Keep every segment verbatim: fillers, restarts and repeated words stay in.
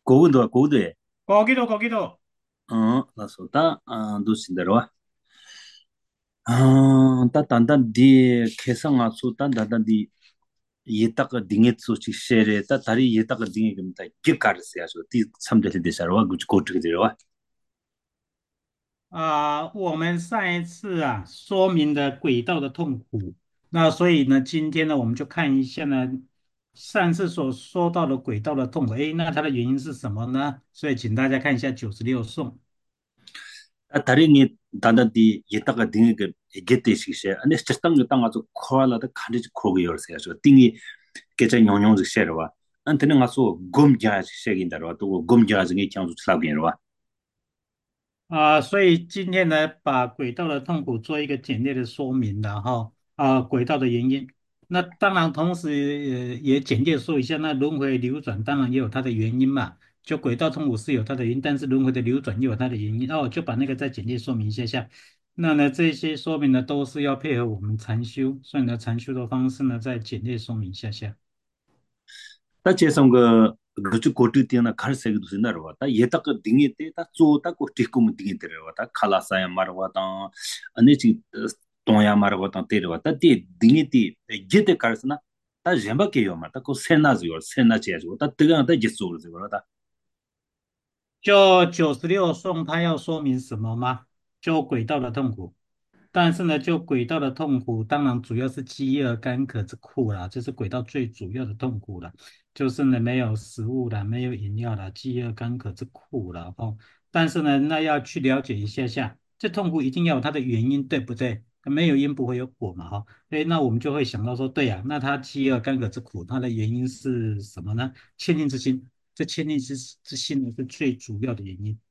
고군도 고대. 거기도 거기도. 어, 나서다 아 도신대로와. 아, 다 단단디 개성아 수단 단단디 예타가 딩에 소치 셰레 다 다리 예타가 딩에 금다 기카르스야 디 삼델이 되셔와 구치 고트게 되와. 啊、我们上一次啊说明的轨道的痛苦，那所以呢，今天呢我们就看一下呢上次所说到的轨道的痛苦，诶，那它的原因是什么呢？所以请大家看一下九十六颂。 아 다리니 단단디 예타가 딩에 그 게테 시셰 아니 스탕 땅 아주 코알라다 칸지 코고 열세야 딩이 게자 용용즈 셰르와. 안테는 가서 곰자 셰긴다로 또 곰자즈게 창조 슬라겐로와. 啊、所以今天呢，把轨道的痛苦做一个简略的说明了哈，啊、轨道的原因。那当然，同时呃也简略说一下，那轮回流转当然也有它的原因嘛。就轨道痛苦是有它的原因，但是轮回的流转又有它的原因。那我就把那个再简略说明一下下。那呢，这些说明呢都是要配合我们禅修，所以呢，禅修的方式呢再简略说明一下下。 다 제성 그 그주 고트 때나 갈색도 신나로 다 예딱 그 딩이 때다 쪼다 고 띠고 딩이 때려 다 칼라사야 마르와다 아니 지 동야 마르와다 때려 다띠 딩이 띠 제때 갈스나 다 젬바케 요마다 고 세나즈 요 세나 제조 다 뜨가 다 제소르 저거다. 就九十六颂，它要说明什么吗？就轨道的痛苦。但是呢，就轨道的痛苦，当然主要是饥饿、干渴之苦啦，这是轨道最主要的痛苦了。就是呢，没有食物了，没有饮料了，饥饿、干渴之苦了哦。但是呢，那要去了解一下下，这痛苦一定要有它的原因，对不对？没有因不会有果嘛，哈。诶，那我们就会想到说，对呀、那它饥饿、干渴之苦，它的原因是什么呢？欠念之心，这欠念之之心呢是最主要的原因。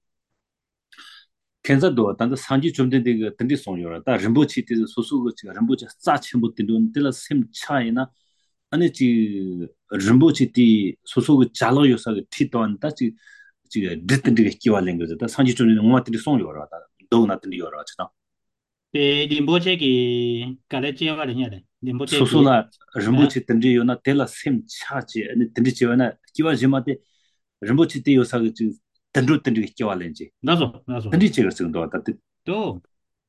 켄자도 단다 산지 좀 된데 그 던디 송요라 다 림보치 때 소소 그 지가 림보치 싸치 못 된돈 들라 셈 차이나 아니 지 림보치 티 소소 그 잘로 요사 그 티도안 다지 지가 드든데 기와랭 거다 산지 좀 되는 엄마들이 송요라 다 도나들이 요라 차 诶，仁波切给搞来接话人家的，仁波切给， 소소나 啊， 림보치 던지 요나 들라 셈 차지 아니 던디 지와나 기와 지마데 림보치 때 요사 그 던도 던디 기와랭지 那种那种， 던디 지가 정도 왔다. 都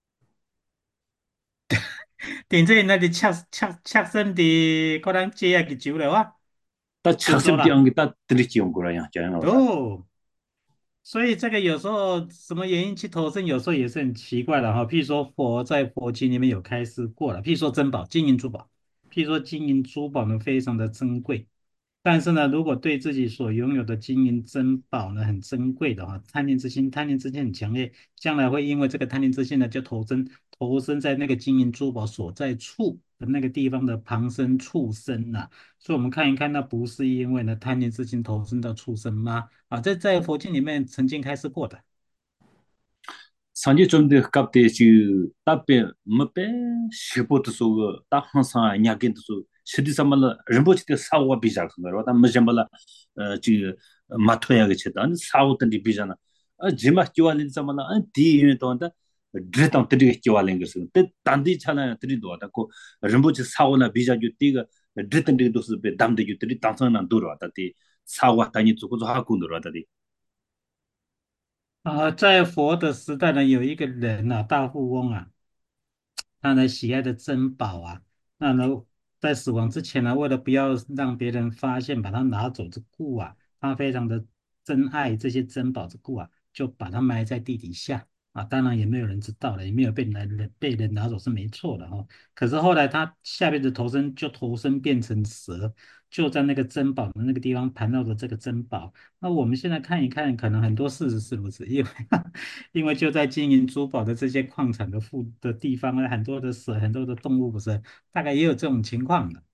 顶这那里恰恰恰身的，可能接下去久了啊， 다 就说了， 착습디 안기 다 던디 지온 거라야 자양아 왔다. 都。所以这个有时候什么原因去投生，有时候也是很奇怪的哈。譬如说佛在佛经里面有开示过了，譬如说珍宝、金银珠宝，譬如说金银珠宝呢非常的珍贵，但是呢，如果对自己所拥有的金银珍宝呢很珍贵的话，贪念之心，贪念之心很强烈，将来会因为这个贪念之心呢，就投生投生在那个金银珠宝所在处的那个地方的旁生畜生呐、所以我们看一看，那不是因为呢贪念之心投生到畜生吗？啊，这在佛经里面曾经开示过的。 산지 좀데 갑데 지 답베 뭐베 시보도 소고 딱 항상 냐긴도 소 시디 삼말 림보치 때 사고가 비자 그거 다 뭐점발라 어지 마토야게 쳤다 아니 사고던디 비자나 아 지마 끼와린 삼말 아 디에 또한다 드레당 드리게 끼와린 것은 때 단디 차나 드리도 왔다고 림보치 사고나 비자 주띠가 드레던디 도스 베 담데 주띠 당선난 도로 왔다디 사고가 다니 주고서 하고 늘어다디. 啊，在佛的时代呢，有一个人啊，大富翁啊，他呢喜爱的珍宝啊，那呢在死亡之前呢，为了不要让别人发现把它拿走之故啊，他非常的珍爱这些珍宝之故啊，就把它埋在地底下啊。当然也没有人知道了，也没有被人被人拿走是没错的哈、可是后来他下辈子投生就投生变成蛇，就在那个珍宝的那个地方盘绕着这个珍宝。那我们现在看一看，可能很多事实是如此，因为因为就在金银珠宝的这些矿产的富的地方呢，很多的蛇，很多的动物，不是，大概也有这种情况的。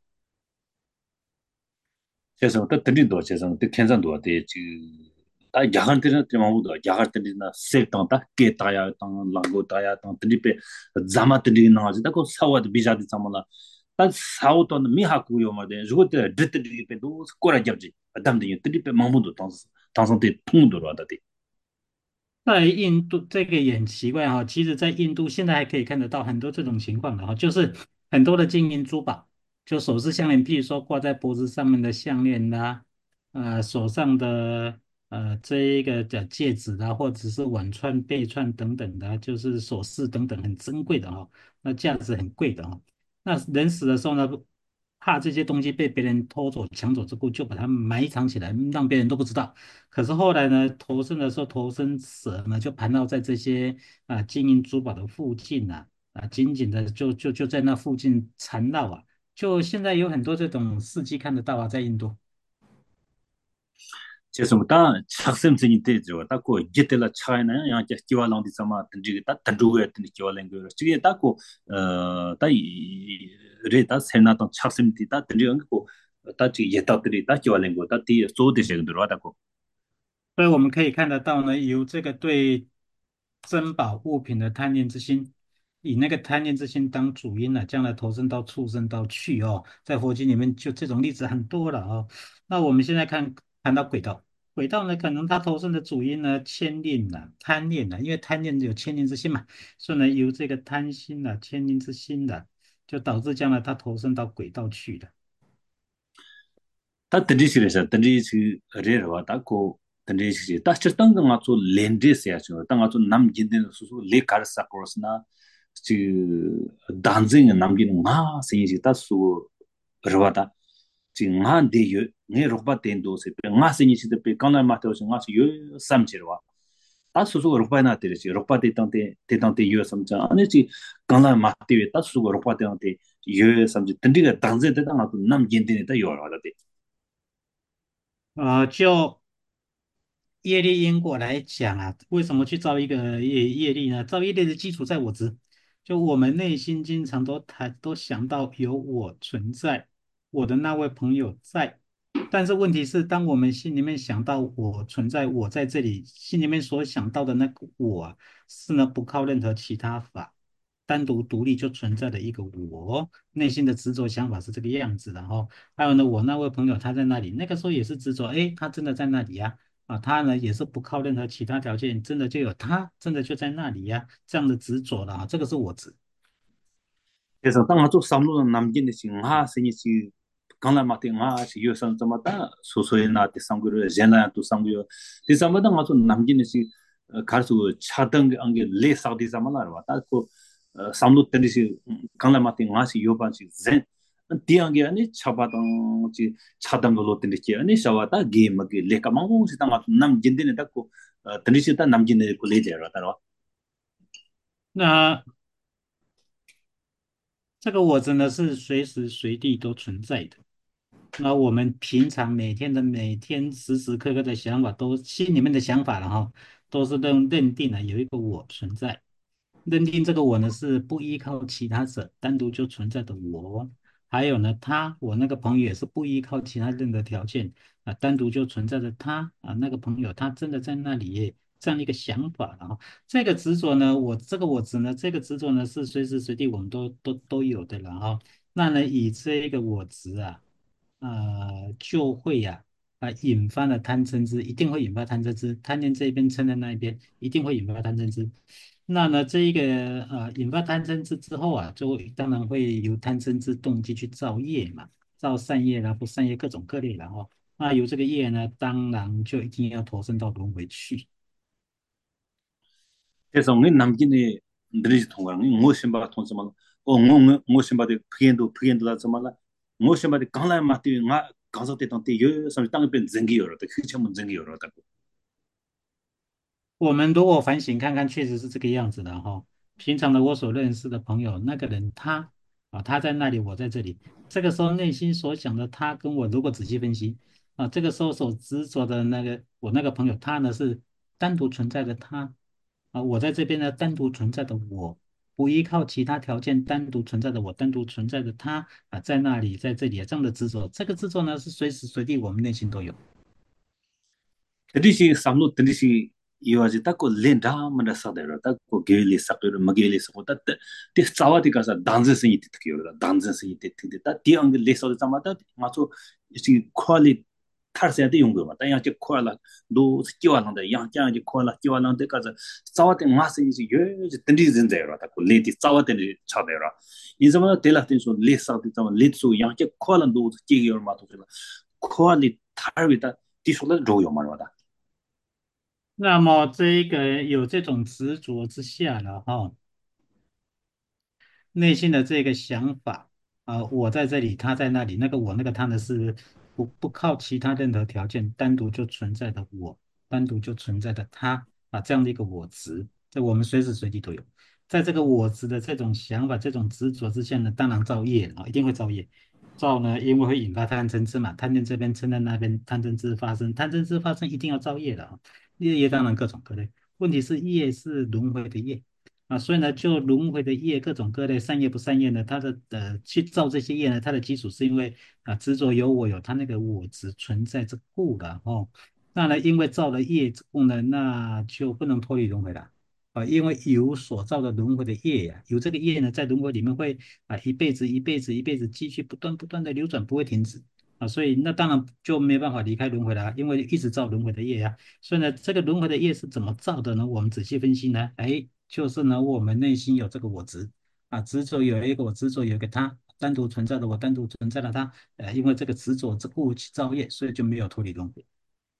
세상 또 드린도 세상 또 괜찮도 돼 지금 다 야간 때는 때마고도 야간 때는 세상다 깨다야 땅 랑고다야 땅 드리페 자마 드리는 나가지다 그 사와도 비자디 참말라 다 사오도 미하고요 말데 저것도 드드리페도 스코라 잡지 담데 드리페 마무도 땅 땅상대 통도로 하다디. 在印度这个也很奇怪哈，其实在印度现在还可以看得到很多这种情况的哈，就是很多的金银珠宝，就首饰项链，譬如说挂在脖子上面的项链啦，呃，手上的。 呃这一个的戒指啊，或者是碗串、贝串等等的啊就是首饰等等很珍贵的哦，那价值很贵的哦。那人死的时候呢，怕这些东西被别人偷走、抢走之后，就把它埋藏起来，让别人都不知道。可是后来呢，投生的时候，投生蛇呢就盘绕在这些啊金银珠宝的附近啊，啊紧紧的就就就在那附近缠绕啊。就现在有很多这种事迹看得到啊，在印度。 就是么当出生之年对着，大过一得了差呢，样就计划浪的什么，等这个大等住个等计划两个，这个大过呃，大一热大才那当出生的大等这个过，大这一到这里大计划两个，大第做的这个对吧？大过。 所以我们可以看得到呢，由这个对珍宝物品的贪念之心，以那个贪念之心当主因呢，将来投生到畜生道去哦。在佛经里面就这种例子很多了哦。那我们现在看谈到轨道，轨道呢，可能他投生的主因呢，牵念呐、贪念呐，因为贪念有牵念之心嘛，所以呢，由这个贪心呐、牵念之心的，就导致将来他投生到轨道去的。 다 던지시래서 던지시 레르와 다고 던지시 다 쳤던 거 맞죠 렌데스야죠 땅 맞죠 남긴데 수수 레카르사 코스나 지 단징 남기는 마 생이지 다수 러와다 지가 데요 네 로바 텐도세 nga 생이지 데 간나 마테오시 nga 요 삼지르와 다 수수 로바나 데르지 로바 데탄테 데탄테 요 삼자 아니지 간나 마테오 다 수수 로바 데탄테 요 삼지 던지가 단제 데당 남긴데 다 요라다 呃，就业力因果来讲啊，为什么去造一个业业力呢？造业力的基础在我执，就我们内心经常都谈都想到有我存在，我的那位朋友在，但是问题是，当我们心里面想到我存在，我在这里，心里面所想到的那个我啊，是呢不靠任何其他法，单独独立就存在的一个我，内心的执着想法是这个样子的哈。还有呢，我那位朋友他在那里，那个时候也是执着，诶，他真的在那里呀、啊，他呢也是不靠任何其他条件，真的就有他，真的就在那里呀、这样的执着了啊，这个是我执。 그래서 땅 아주 삼로는 남긴 듯이 nga 생이 지 강나 마테 nga 지 요선 좀마다 소소에 나한테 상구를 제나 또 상구요 대사마다 아주 남긴 듯이 가서 차등 안게 레사디 자만라 와다고 삼로 듯이 강나 마테 nga 지 요반지 젠 디앙게 아니 차바당 지 차등 걸로 듯이 아니 샤와다 게임게 레카망고 시당 아주 남긴 데네 닦고 듯이 다 남긴 데 콜레지라 따라 那这个我真的是随时随地都存在的。那我们平常每天的每天时时刻刻的想法都心里面的想法了哈，都是认认定了有一个我存在，认定这个我呢是不依靠其他者单独就存在的我，还有呢他我那个朋友也是不依靠其他任何条件啊单独就存在着他啊那个朋友他真的在那里耶这样的一个想法然后这个执着呢我这个我执呢这个执着呢是随时随地我们都都都有的然后那呢以这个我执啊。呃，就会呀啊，引发了贪嗔痴，一定会引发贪嗔痴，贪念这一边，嗔的那一边，一定会引发贪嗔痴。那呢，这一个呃，引发贪嗔痴之后啊，就会当然会由贪嗔痴动机去造业嘛，造善业啦、不善业各种各类然后，那由这个业呢，当然就一定要投身到轮回去。 그래서 그 남긴이 늘이 통과는 뭐 심바 통지만 어뭐 뭐 심바데 피엔도 피엔도 라자마라 뭐 심바데 강라 마티 nga 가서 때던 때요 서로 땅에 뺀 증기여로 또 그처럼 증기여로 다 我们如果反省看看，确实是这个样子的哈。平常的我所认识的朋友，那个人他啊，他在那里，我在这里。这个时候内心所想的他跟我如果仔细分析啊，这个时候所执着的那个我那个朋友，他呢是单独存在的他啊，我在这边呢单独存在的我，不依靠其他条件单独存在的我，单独存在的他啊，在那里，在这里啊这样的执着，这个执着呢是随时随地我们内心都有。 드리시 삼로 드리시 이와지 딱고 렌다 만다 사데로 딱고 게리 사케로 마게리 사고다 때 싸와디 가서 단즈스이 티트기요다 단즈스이 티트데 다 디앙게 레소드 자마다 마초 이 퀄리 타르세한테 용거 맞다 양게 퀄라 도 스키와란데 양짱게 퀄라 키와란데 가서 싸와데 마스이지 예지 든디진데로 딱고 레디 싸와데 차데로 이제만 텔라틴소 레사디 자마 레츠 양게 퀄란도 스키기요 마토라 퀄리 타르비다 디솔라 로요 말와다 那么这一个有这种执着之下了哈，内心的这个想法啊，我在这里，他在那里，那个我那个他呢是不不靠其他任何条件，单独就存在的我，单独就存在的他啊，这样的一个我执，在我们随时随地都有。在这个我执的这种想法、这种执着之下呢，当然造业啊，一定会造业。造呢，因为会引发贪嗔痴嘛，贪念这边嗔恨那边，贪嗔痴发生，贪嗔痴发生一定要造业的啊，业业当然各种各类，问题是业是轮回的业。啊，所以呢，就轮回的业各种各类善业不善业呢，它的呃去造这些业呢，它的基础是因为啊执着有我有它那个我执存在之故的哦。那呢，因为造了业之故呢，那就不能脱离轮回了啊，因为有所造的轮回的业呀、有这个业呢，在轮回里面会啊一辈子一辈子一辈子继续不断不断的流转，不会停止啊，所以那当然就没办法离开轮回了啊，因为一直造轮回的业呀、所以呢，这个轮回的业是怎么造的呢？我们仔细分析呢，哎。就是呢，我们内心有这个我执啊，执着有一个我执着有一个他，单独存在的我，单独存在的他，呃，因为这个执着之故去造业，所以就没有脱离轮回。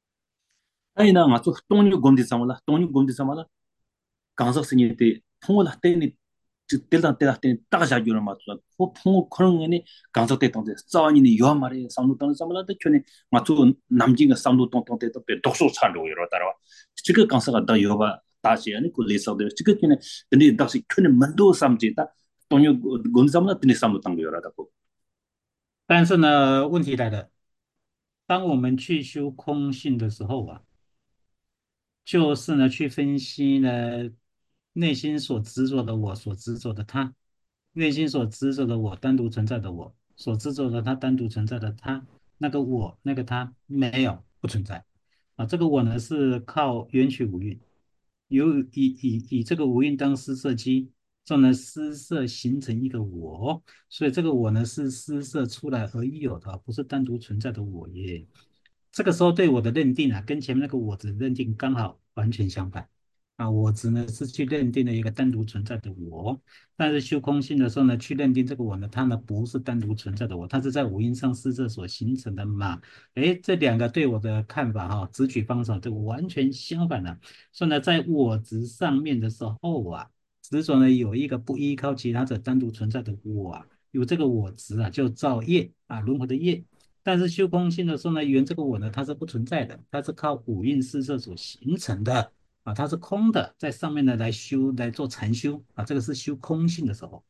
아니 나 nga tsu tongni gomdi samala tongni gomdi samala 강석 스니 때 풍을 때니 때다 때다 때 따가자 주는 맞죠 그 풍을 그런 거니 강석 때 동데 싸니니 요 말에 상도 동 samala 때 전에 맞죠 남진가 상도 동동 때도 배 독소 찬도 이러 따라 지금 강석가 더 요바 다시 아니 그 레서들 지금 전에 근데 다시 큰 만도 삼지다 동요 gomdi samala 때 상도 동 요라다고 但是呢，问题来了，当我们去修空性的时候啊，就是呢，去分析呢内心所执着的我，所执着的他，内心所执着的我，单独存在的我，所执着的他，单独存在的他，那个我，那个他没有，不存在啊。这个我呢是靠缘起五蕴，有以以以这个五蕴当施设机，这呢施设形成一个我，所以这个我呢是施设出来而已有的，不是单独存在的我耶。这个时候对我的认定啊，跟前面那个我执认定刚好完全相反啊。我执呢是去认定了一个单独存在的我，但是修空性的时候呢，去认定这个我呢，它呢不是单独存在的我，它是在五阴上四摄所形成的嘛。诶，这两个对我的看法哈、直取方法这个完全相反的。所以呢，在我执上面的时候啊，执着呢有一个不依靠其他者单独存在的我啊，有这个我执啊，就造业啊，轮回的业。但是修空性的时候呢，原这个我呢，它是不存在的，它是靠五蕴四摄所形成的啊，它是空的，在上面呢来修来做禅修啊，这个是修空性的时候。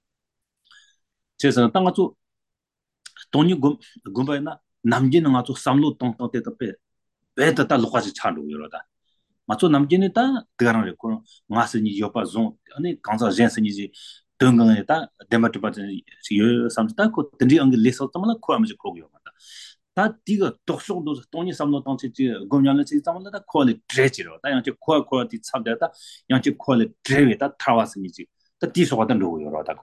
그래서 땅가 좀 돈이 곰 곰바나 남기는 아주 삼로 똥똥 때도 빼 배다 다 lokasi 차로 이러다 맞죠 남기는 다 그거는 그 마스니 요파 존 아니 강사 젠스니지 등강에 다 데마트바지 요 삼스타 코 든지 앙게 레서 담라 코아미지 코고요 맞다 다 디가 독속도 돈이 삼로 똥치지 곰냐는 지 담라 다 콜리 드레지로 다 양치 코아 코아티 참다다 양치 콜리 드레다 타와스니지 다 디소가던 로요라다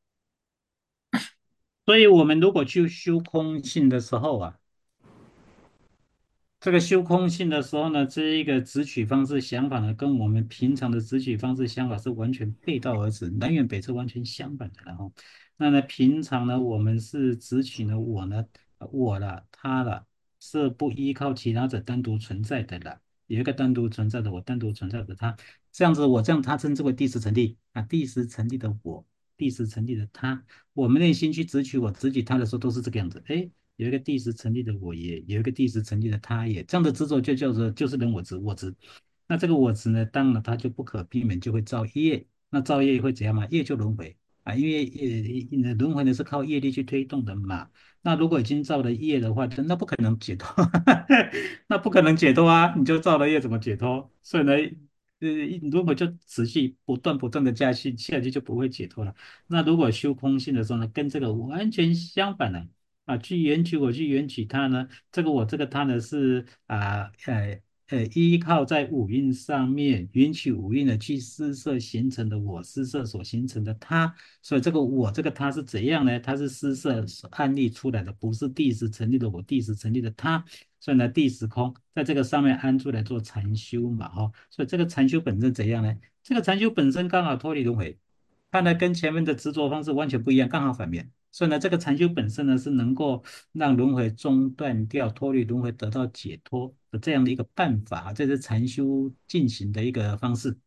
所以，我们如果去修空性的时候啊，这个修空性的时候呢，这一个直取方式想法呢，跟我们平常的直取方式想法是完全背道而驰，南辕北辙，完全相反的。然后，那呢，平常呢，我们是直取呢，我呢，呃我了，他了，是不依靠其他者单独存在的了，有一个单独存在的我，单独存在的他，这样子，我这样他称之为第十层地啊，第十层地的我，第十层地的他，我们内心去直取我、直取他的时候，都是这个样子。哎，有一个第十成立的我也，有一个第十成立的他也，这样的执着就叫做就是人我执我执。那这个我执呢，当然它就不可避免就会造业，那造业会怎样嘛？业就轮回啊，因为呃轮回呢是靠业力去推动的嘛。那如果已经造了业的话，那不可能解脱，那不可能解脱啊！你就造了业怎么解脱？所以呢，呃，如果就持续不断不断的下去，下去就不会解脱了。那如果修空性的时候呢，跟这个完全相反的。啊，去缘起我去缘起他呢，这个我这个他呢是啊呃呃依靠在五蕴上面缘起五蕴的去施设形成的我施设所形成的他，所以这个我这个他是怎样呢？它是施设案例出来的，不是第时成立的我，第时成立的他，所以呢第时空在这个上面安住来做禅修嘛，哈、所以这个禅修本身怎样呢？这个禅修本身刚好脱离轮回。它呢跟前面的执着方式完全不一样，刚好反面。所以呢，这个禅修本身呢是能够让轮回中断掉、脱离轮回、得到解脱的这样的一个办法，这是禅修进行的一个方式。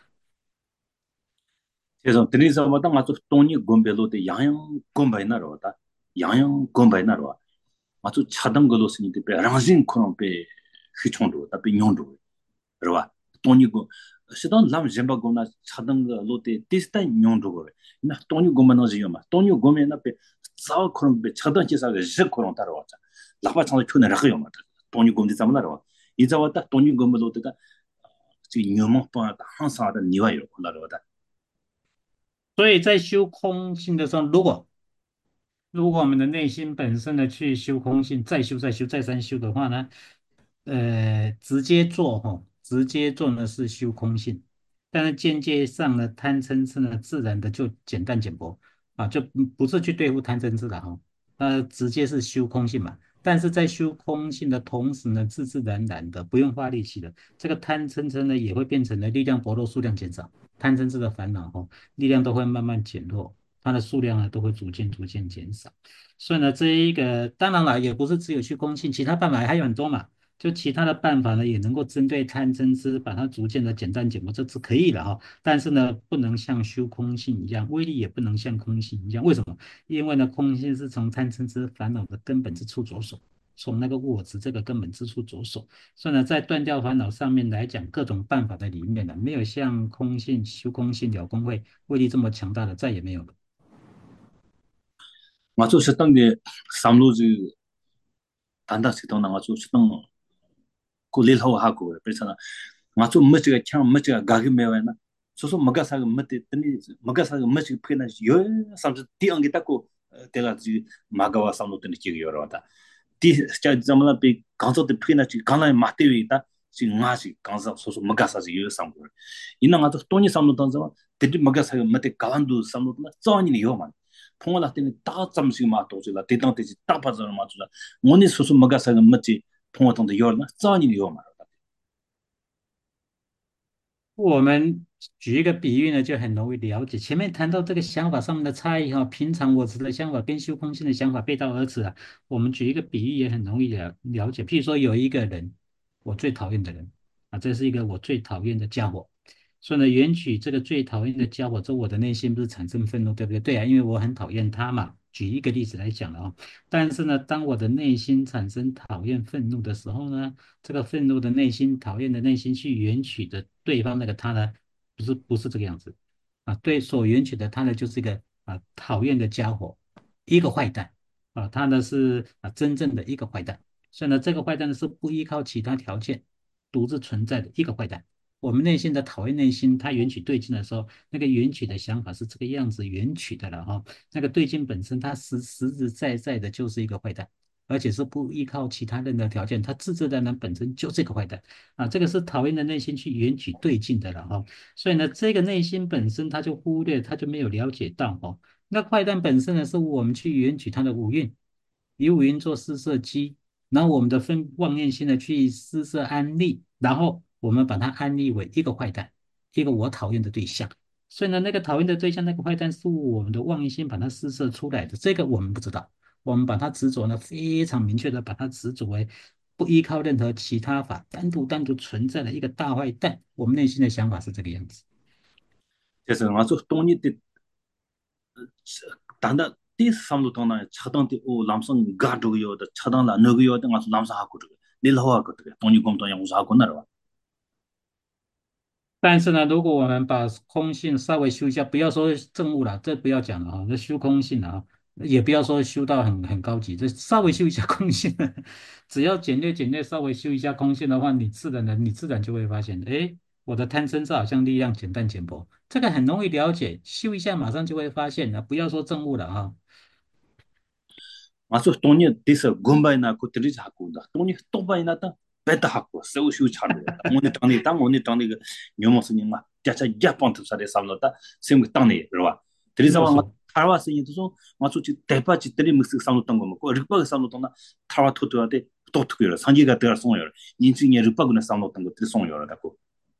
그래서 드리서마다 맞죠 돈이 곰벨로데 양양 곰바이나로다 양양 곰바이나로 맞죠 차단 걸로 쓰니까 베랑진 코는 베 휘총도 답이 뇽도 그러와 돈이 고 시던 람 젬바고나 차단 걸로데 디스타 뇽도 나 돈이 고만어지요 마 돈이 고면나 베 싸우 코는 베 차단 기사가 지 코는 따라와자 라바 창의 촌에 라고요 마 돈이 곰디 잡나로 이제 왔다 돈이 곰벨로데가 지금 녀목 또 항상하다 니와요 콜라로다 所以在修空性的时候，如果如果我们的内心本身的去修空性，再修再修再三修的话呢，呃，直接做哈，直接做呢是修空性，但是间接上呢，贪嗔痴呢，自然的就减淡减薄啊，就不不是去对付贪嗔痴的哈，呃，直接是修空性嘛。但是在修空性的同时呢，自自然然的不用花力气的，这个贪嗔痴呢也会变成了力量薄弱，数量减少，贪嗔痴的烦恼哈，力量都会慢慢减弱。它的数量呢都会逐渐逐渐减少。所以呢，这一个当然了，也不是只有去空性，其他办法还有很多嘛。就其他的办法呢，也能够针对贪嗔痴，把它逐渐的简单减薄，这是可以的哈。但是呢，不能像修空性一样，威力也不能像空性一样。为什么？因为呢，空性是从贪嗔痴烦恼的根本之处着手，从那个我执这个根本之处着手。所以呢，在断掉烦恼上面来讲，各种办法的里面呢，没有像空性、修空性、了空慧威力这么强大的，再也没有了。 맞죠 식당 게 삼로지 단다 식당 나가지고 식당 고릴하고 하고 그래서 맞죠 뭐지가 참 뭐지가 가게 매워나 소소 먹가사가 뭐때 뜨니 먹가사가 뭐지 피나 요 삼지 띠엉이 닦고 내가 지 마가와 삼로 뜨니 지기 여러다 띠 진짜 잠라 비 강서도 피나 지 강나에 맞대위 있다 지 나지 강서 소소 먹가사지 요 삼고 이나 가서 돈이 삼로 던져 데디 먹가사가 뭐때 가완도 삼로 나 쩌니 요만 통화나 때문에 다 잠시 맞도지라 대당되지 딱 봐서 맞도라 뭐니 소소 먹가사가 뭐지 통화 통도 요나 쩌니 요만 我们举一个比喻呢，就很容易了解。前面谈到这个想法上面的差异哈，平常我执的想法跟修空性的想法背道而驰啊。我们举一个比喻也很容易了了解。譬如说有一个人，我最讨厌的人啊，这是一个我最讨厌的家伙。所以呢，缘起这个最讨厌的家伙，这我的内心不是产生愤怒，对不对？对啊，因为我很讨厌他嘛。举一个例子来讲了啊，但是呢，当我的内心产生讨厌、愤怒的时候呢？这个愤怒的内心、讨厌的内心去缘取的对方那个他呢，不是不是这个样子啊，对，所缘取的他呢，就是一个啊讨厌的家伙，一个坏蛋啊，他呢是啊真正的一个坏蛋，所以呢，这个坏蛋呢是不依靠其他条件独自存在的一个坏蛋。我们内心的讨厌内心，它缘起对境的时候，那个缘起的想法是这个样子缘起的了哈。那个对境本身，它实实实在在的就是一个坏蛋。而且是不依靠其他任何条件，他自自然然本身就是一个坏蛋啊，这个是讨厌的内心去缘起对境的了哈。所以呢，这个内心本身他就忽略，他就没有了解到哈。那坏蛋本身呢，是我们去缘起他的五蕴，以五蕴做施设机，然后我们的分妄念心呢去施设安利，然后我们把它安利为一个坏蛋，一个我讨厌的对象。所以呢，那个讨厌的对象，那个坏蛋是我们的妄念心把它施设出来的，这个我们不知道。我们把它执着呢，非常明确的把它执着为不依靠任何其他法，单独单独存在的一个大坏蛋。我们内心的想法是这个样子。 그래서 아주 돈이 단다 티 삼도 통나 차당티 오 람성 가도요다 차당라 너고요다 가서 람사하고 그래 릴하고 그래 돈이 검도 양우사하고 나라 但是呢，如果我们把空性稍微修一下，不要说正悟了，这不要讲了哈，那修空性了啊，也不要说修到很很高级，这稍微修一下空性，只要简略简略稍微修一下空性的话，你自然的你自然就会发现，哎，我的贪嗔痴好像力量减淡减薄，这个很容易了解，修一下马上就会发现了，不要说正悟了哈。 아주 돈이 디서 곰바이나 코트리 하고다 돈이 또바이나 다 베다 하고 세우슈 차르다 오늘 당니 당 오늘 당니 그 녀모스님마 자자 야pon트 사데 삼노다 세무 당니 그러와 드리자와 没有错。 타와스 인도서 마수치 대파치 들이 믹스 삼노던 거 먹고 르바가 삼노던나 타와 토토한테 또 특별히 산지가 되어 송요 인증이 르바구나 삼노던 거 들이 송요라고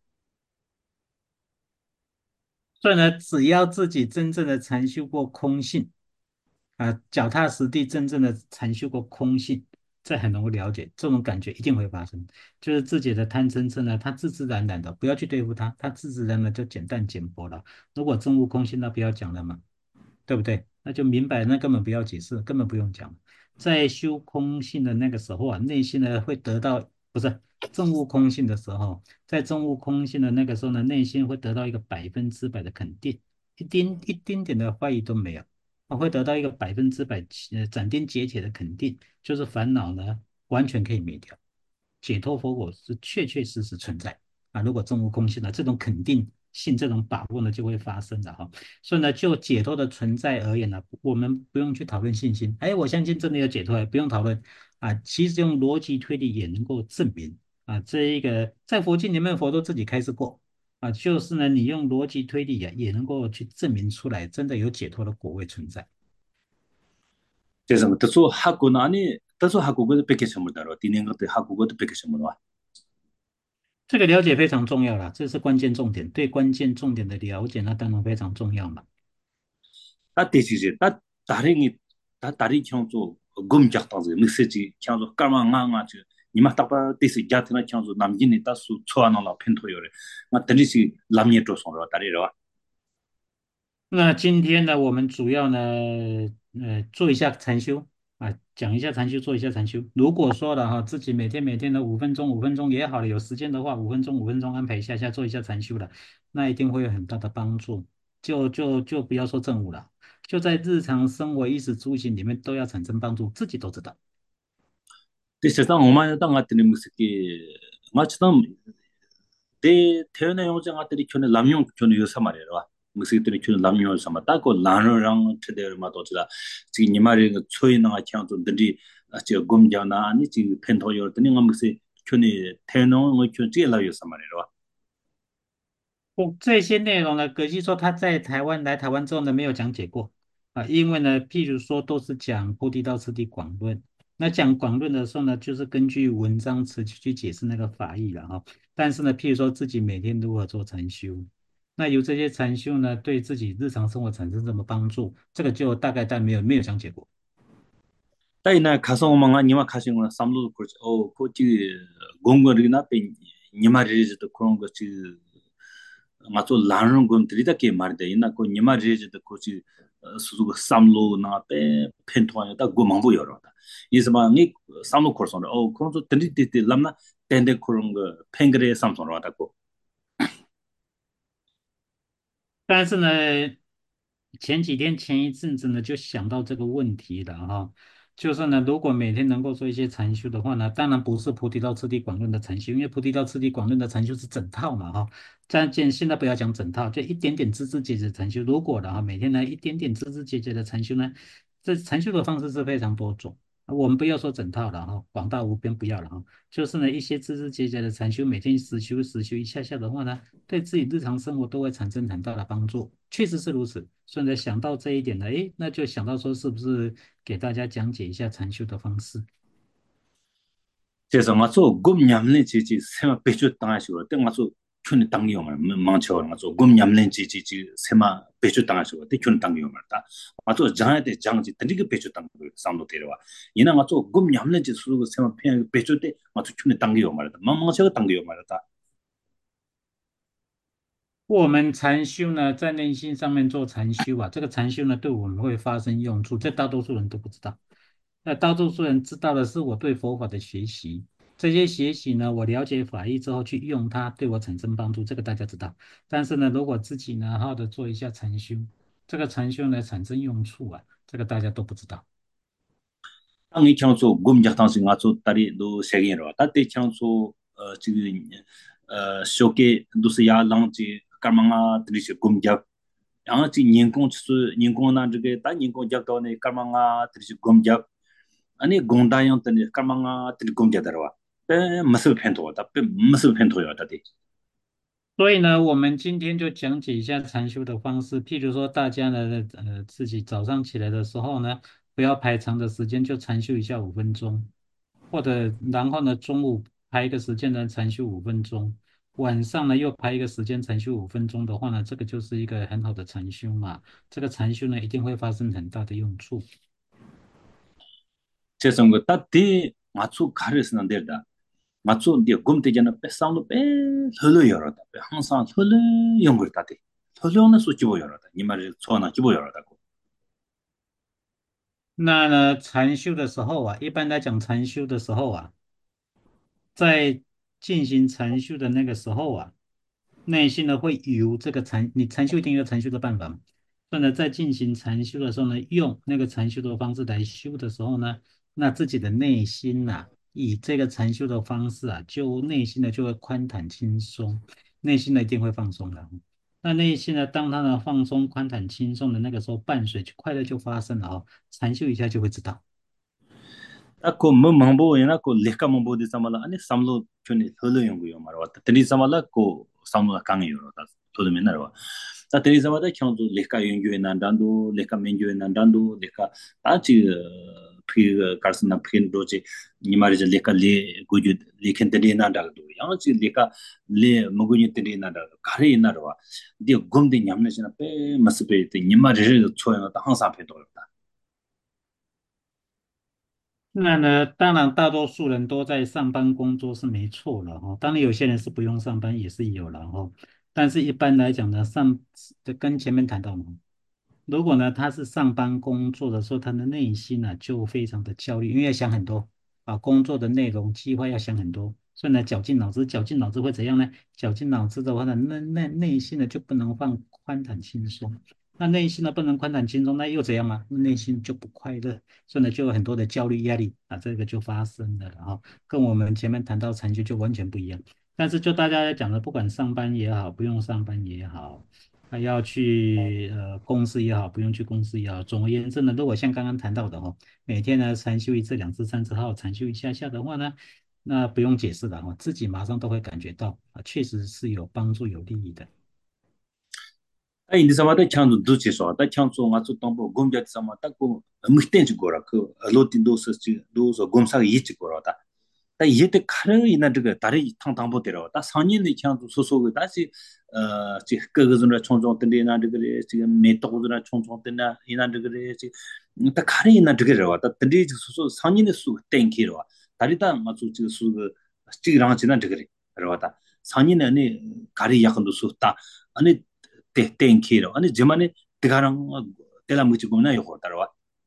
所以呢，只要自己真正的禅修过空性。啊，脚踏实地，真正的禅修过空性， 这很容易了解，这种感觉一定会发生，就是自己的贪嗔痴呢，它自自然然的，不要去对付它，它自自然然就减淡减薄了。如果真悟空性，那不要讲了嘛，对不对？那就明白，那根本不要解释，根本不用讲。在修空性的那个时候啊，内心呢会得到，不是证悟空性的时候，在证悟空性的那个时候呢，内心会得到一个百分之百的肯定，一丁一丁点的怀疑都没有，啊，会得到一个百分之百呃斩钉截铁的肯定，就是烦恼呢完全可以灭掉，解脱佛果是确确实实存在啊。如果证悟空性呢，这种肯定性、这种把握呢就会发生的哈。所以呢，就解脱的存在而言呢，我们不用去讨论信心。哎，我相信真的有解脱，不用讨论啊。其实用逻辑推理也能够证明啊，这一个在佛经里面佛都自己开示过啊，就是呢，你用逻辑推理啊，也能够去证明出来，真的有解脱的果位存在。 그래서 뭐 뜻소 하고 나니 뜻소 하고 그 백개 선물다로 디는 것도 하고 그것도 백개 선물 와. 这个了解非常重要了，这是关键重点。对关键重点的了解，那当然非常重要嘛。 다 대시지 다 다른이 다 다른 경주 gom jaktanzi message kyangzo karma nga nga chu nima takpa desi jatina kyangzo namjini ta su chowa na la pento yore nga tani si lamye to song ro tari ro 那今天呢，我们主要呢，呃，做一下禅修啊，讲一下禅修，做一下禅修。如果说了哈，自己每天每天的五分钟、五分钟也好了，有时间的话，五分钟、五分钟安排一下下做一下禅修了，那一定会有很大的帮助。就就就不要说正悟了，就在日常生活衣食住行里面都要产生帮助，自己都知道。 de sesan oma da nga tani musiki nga chtam de theone yong jang atri kyone lamyong kyone yo samare ro musiki tani kyone lamyong sama ta ko lano rang thede ma to chila chi nimari choi na kyang to dindi che gom jana ani chi pento yor tani nga musiki kyone theone ngo kyone chi la yo samare ro 我这些内容呢，葛西说他在台湾来台湾之后呢，没有讲解过啊，因为呢，譬如说都是讲《菩提道次第广论》，那讲广论的时候呢，就是根据文章词去去解释那个法义了哈。但是呢，譬如说自己每天如何做禅修，那由这些禅修呢，对自己日常生活产生什么帮助，这个就大概但没有没有讲解过。 따이나 가서 오망아 니마 가신 거나 삼루 그렇지 어 그지 공거리나 pe 니마 리즈도 그런 거지 맞죠 라는 건 들이다게 말이다 이나 그 니마 리즈도 그지 수수 삼루 나페 펜토아다 고망부 열어다 이스마니 삼루 코르선 어 그런 거 들이듯이 람나 텐데 그런 거 팽그레 삼선으로 하다고 但是呢，前几天前一阵子呢，就想到这个问题了哈，就是呢，如果每天能够做一些禅修的话呢，当然不是菩提道次第广论的禅修，因为菩提道次第广论的禅修是整套嘛哈。但现现在不要讲整套，就一点点枝枝节节的禅修。如果的哈，每天呢一点点枝枝节节的禅修呢，这禅修的方式是非常多种。我们不要说整套了哈，广大无边不要了哈，就是呢一些枝枝节节的禅修，每天实修实修一下下的话呢。对自己日常生活都会产生很大的帮助，确实是如此。所以呢，想到这一点呢，诶，那就想到说，是不是给大家讲解一下禅修的方式？ 그래서 맞죠 곰 냠는 지지 세마 배주 당하시고 때 맞죠 춘이 당기요 말 망쳐 맞죠 곰 냠는 지지지 세마 배주 당하시고 때 춘이 당기요 말다 맞죠 장한테 장지 드리게 배주 당고 상도 데려와 이나 맞죠 곰 냠는 지 수고 세마 편 배주 때 맞죠 춘이 당기요 말다 망망쳐 당기요 말다 我们禅修呢，在内心上面做禅修啊，这个禅修呢，对我们会发生用处，这大多数人都不知道。那大多数人知道的是我对佛法的学习，这些学习呢，我了解法义之后去用它，对我产生帮助，这个大家知道。但是呢，如果自己呢，好好的做一下禅修，这个禅修呢，产生用处啊，这个大家都不知道。 땅이 창소 곰작 당신 맞죠 다리 도 세계로 다때 창소 어 지금 어 쇼게 도스야 랑지 까망아 드리시 곰작 양아치 년공 추수 년공나 저게 다 년공 작도네 까망아 드리시 곰작 아니 공다용 때네 까망아 드리 곰작더라 에 마스 펜토 답에 마스 펜토요 다디 所以呢，我们今天就讲解一下禅修的方式。譬如说，大家呢，呃，自己早上起来的时候呢，不要排长的时间，就禅修一下五分钟，或者然后呢，中午排一个时间呢，禅修五分钟，晚上呢又排一个时间禅修五分钟的话呢，这个就是一个很好的禅修嘛。这个禅修呢，一定会发生很大的用处。 제선 거 따디 맞추 가르스는 데다 맞추 디 곰테잖아 배상도 배 흘러 열어다 항상 흘러 연구다데 흘러는 수치 보여라다 이 말이 좋아나 기보 열어다고 那呢，禅修的时候啊，一般来讲，禅修的时候啊，在进行禅修的那个时候啊，内心呢会由这个禅，你禅修一定有禅修的办法嘛。所以呢，在进行禅修的时候呢，用那个禅修的方式来修的时候呢，那自己的内心呐、以这个禅修的方式啊，就内心呢就会宽坦轻松，内心呢一定会放松的。那内心呢，当他呢放松、宽坦、轻松的那个时候，伴随就快乐就发生了哦。禅修一下就会知道。 딱그 뭐 망보이나 그 레카 망보디 삼ala 아니 삼로 촌이 흘러 연구요 말와 드리 삼ala 그 삼로 강이요 다 도르면 나와 다 드리 삼ala 경도 레카 연구에 난단도 레카 menju에 난단도 레카 아지 피 가르스나 핀 도지 니 말이지 레카 레 고주 레켄 드리 난다도 양지 레카 레 먹으니 드리 난다 가리 나와 디 곰디 냠내시나 빼 마스베 니 말이 초연다 항상 패도 那呢，当然大多数人都在上班工作是没错了哈，当然有些人是不用上班也是有了哈，但是一般来讲呢，上就跟前面谈到的，如果呢他是上班工作的时候，他的内心呢就非常的焦虑，因为要想很多啊，工作的内容计划要想很多，所以呢绞尽脑汁，绞尽脑汁会怎样呢？绞尽脑汁的话呢，那那内心呢就不能放宽坦轻松，那内心呢不能宽坦轻松，那又怎样嘛？那内心就不快乐。所以呢，就有很多的焦虑压力啊，这个就发生了，然后跟我们前面谈到禅修就完全不一样。但是就大家讲的，不管上班也好，不用上班也好，还要去呃公司也好，不用去公司也好，总而言之呢，如果像刚刚谈到的哦，每天呢禅修一次、两次、三次，好好禅修一下下的话呢，那不用解释了哈，自己马上都会感觉到啊，确实是有帮助、有利益的。 아 인디 사마다 창도 두치소 다 창소 가서 동보 곰자 사마 딱고 무텐지 거라 그 로틴도스 도서 곰사가 이치 거라다 다 이제 카르 이나 저거 다리 탕탕보 데려 다 선인의 창도 소소가 다시 어 지 그거즈나 총총 뜬데나 저거 지금 메토드나 총총 뜬나 이나 저거 지금 다 카르 이나 저거 다 뜬데 소소 선인의 수 땡기로 다리다 맞고 지 수가 지랑 지나 저거 그러다 선인의 아니 가리 약간도 수다 아니 te tenkiro ani jemane tigarang tela muchi gumna yo hotarwa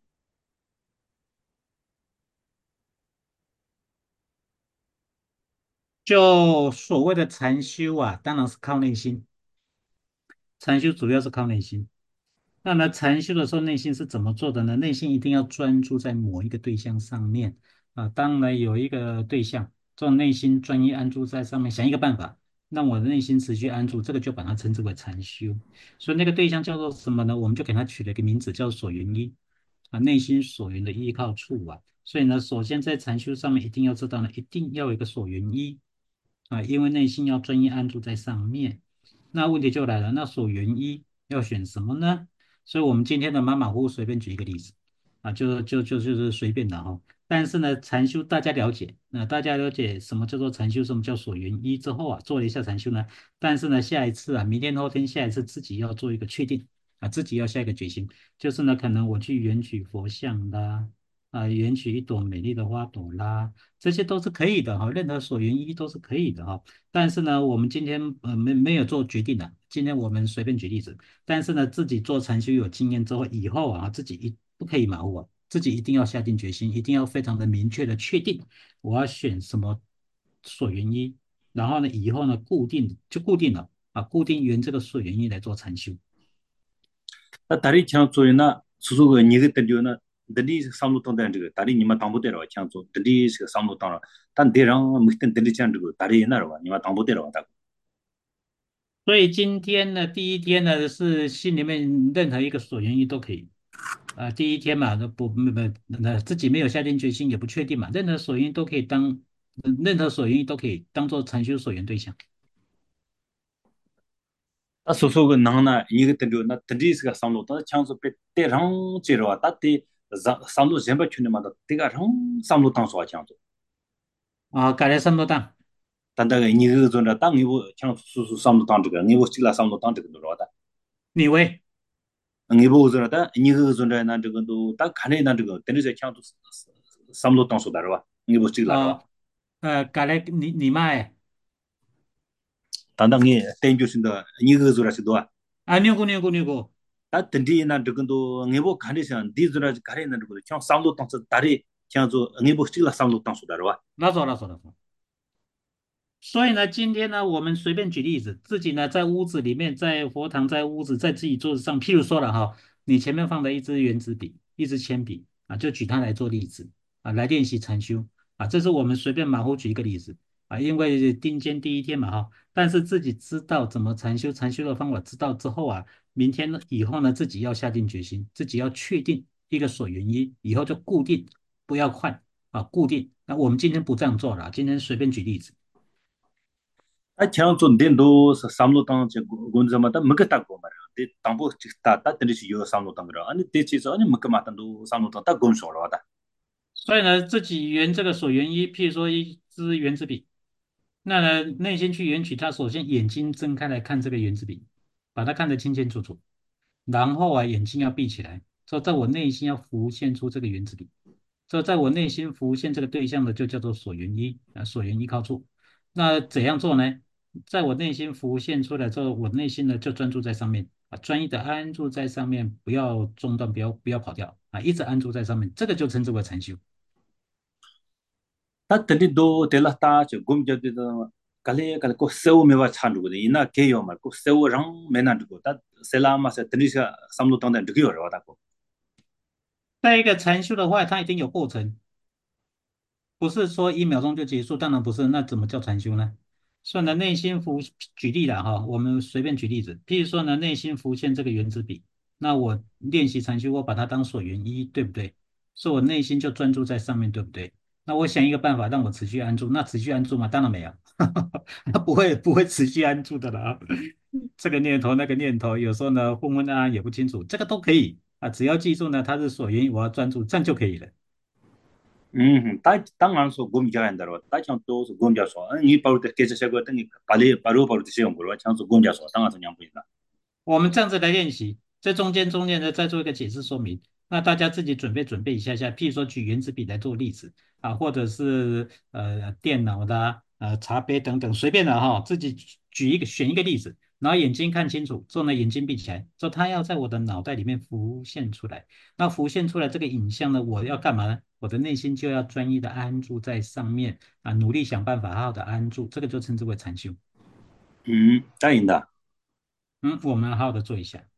就所谓的禅修啊，当然是靠内心，禅修主要是靠内心。那么禅修的时候，内心是怎么做的呢？内心一定要专注在某一个对象上面啊。当然有一个对象，做内心专一安住在上面，想一个办法，让我的内心持续安住，这个就把它称之为禅修。所以那个对象叫做什么呢？我们就给它取了一个名字，叫所缘一啊，内心所缘的依靠处啊。所以呢，首先在禅修上面一定要知道呢，一定要有一个所缘一啊，因为内心要专一安住在上面。那问题就来了，那所缘一要选什么呢？所以我们今天的马马虎虎随便举一个例子啊，就就就就是随便的哈。但是呢，禅修大家了解，那大家了解什么叫做禅修，什么叫所缘一之后啊，做了一下禅修呢，但是呢，下一次啊，明天后天下一次自己要做一个确定啊，自己要下一个决心，就是呢，可能我去缘取佛像啦，啊，缘取一朵美丽的花朵啦，这些都是可以的哈，任何所缘一都是可以的哈。但是呢，我们今天呃没没有做决定的，今天我们随便举例子。但是呢，自己做禅修有经验之后，以后啊，自己一不可以马虎啊，自己一定要下定决心，一定要非常的明确的确定我要选什么所缘一，然后呢，以后呢固定就固定了啊，固定沿这个所缘一来做禅修。 다 다리 창소이나 수수가 니게 뜬디오나 드디 삼로 통된 저거 다리 니마 당보대로 창소 드디 삼로 당로 단 대랑 무튼 드디 창 저거 다리 나로 니마 당보대로 왔다 所以今天呢，第一天呢是心里面任何一个所缘一都可以啊，第一天嘛，那不不不，那自己没有下定决心，也不确定嘛，任何所缘都可以当，任何所缘都可以当做禅修所缘对象。 다 소소가 나나 니게 뜬디오나 드디스가 삼로 다 창소 빼 대랑 지로 왔다 대 삼로 젬바 춘네마다 대가랑 삼로 당소 창소 啊，改了这么多档， 단다가 니게 존나 땅 이고 창소 수수 삼로 당 저거 니고 찔라 삼로 당 저거 들어왔다 你为 니보 존나다 니게 존나 나 저거도 딱 가네 나 저거 드디스 창소 삼로 당소 달아 你不这个了吧？ 啊，呃，改来你你卖当当你等就是的，你个做了是多啊？ 啊，牛股牛股牛股， 但等地那这个都你不看的像，地做了看的那这个像上路当时打的，像做你不这个上路当初的是吧？ 那说那说那说。所以呢，今天呢，我们随便举例子，自己呢在屋子里面，在佛堂，在屋子，在自己桌子上，譬如说了哈，你前面放的一支原子笔，一支铅笔啊，就举它来做例子啊，来练习禅修啊，这是我们随便马虎举一个例子啊，因为丁间第一天嘛哈，但是自己知道怎么禅修，禅修的方法知道之后啊，明天呢以后呢，自己要下定决心，自己要确定一个所缘一，以后就固定，不要换啊，固定。那我们今天不这样做了，今天随便举例子。 啊，像做电都是上路当这工作嘛，但没个打过嘛，的当不这打打等的是有上路当个了，啊，你得其实你没个嘛，等都上路当打工少了的。 所以呢，自己圆这个所缘一，譬如说一支圆珠笔，那呢内心去缘取它，首先眼睛睁开来看这个圆珠笔，把它看得清清楚楚，然后啊眼睛要闭起来，说在我内心要浮现出这个圆珠笔，这在我内心浮现这个对象的就叫做所缘一啊，所缘依靠处。那怎样做呢？在我内心浮现出来之后，我内心呢就专注在上面啊，专一的安住在上面，不要中断，不要不要跑掉啊，一直安住在上面，这个就称之为禅修。 他等的都得了打就工作的个，格里格里个生活没法参这个的，那给要嘛，个生活上没难这个，但谁啦嘛是等的是上路当的这个要是吧？大哥。 再一个禅修的话，它一定有过程，不是说一秒钟就结束，当然不是，那怎么叫禅修呢？算了，内心浮，举例了哈，我们随便举例子，譬如说呢，内心浮现这个圆珠笔，那我练习禅修，我把它当所缘一，对不对？所以我内心就专注在上面，对不对？那我想一个办法让我持续安住，那持续安住吗？当然没有，它不会不会持续安住的啦。这个念头那个念头，有时候呢昏昏暗暗也不清楚，这个都可以啊，只要记住呢它是所缘一，我要专注，这样就可以了。 嗯，当当然说我们家人的了，大家都是我们家说，嗯，你把我的给这些个等于把你把肉把我的使用过了，强是我们家说，当然是两不一样。 我们这样子来练习，在中间中间呢再做一个解释说明。那大家自己准备准备一下下，譬如说举原子笔来做例子啊，或者是呃电脑的啊呃茶杯等等，随便的哈，自己举举一个选一个例子，然后眼睛看清楚，之后呢眼睛闭起来，之后它要在我的脑袋里面浮现出来。那浮现出来这个影像呢，我要干嘛呢？我的内心就要专一的安住在上面啊，努力想办法好好的安住，这个就称之为禅修。 嗯，答应的。 嗯，我们好好的做一下。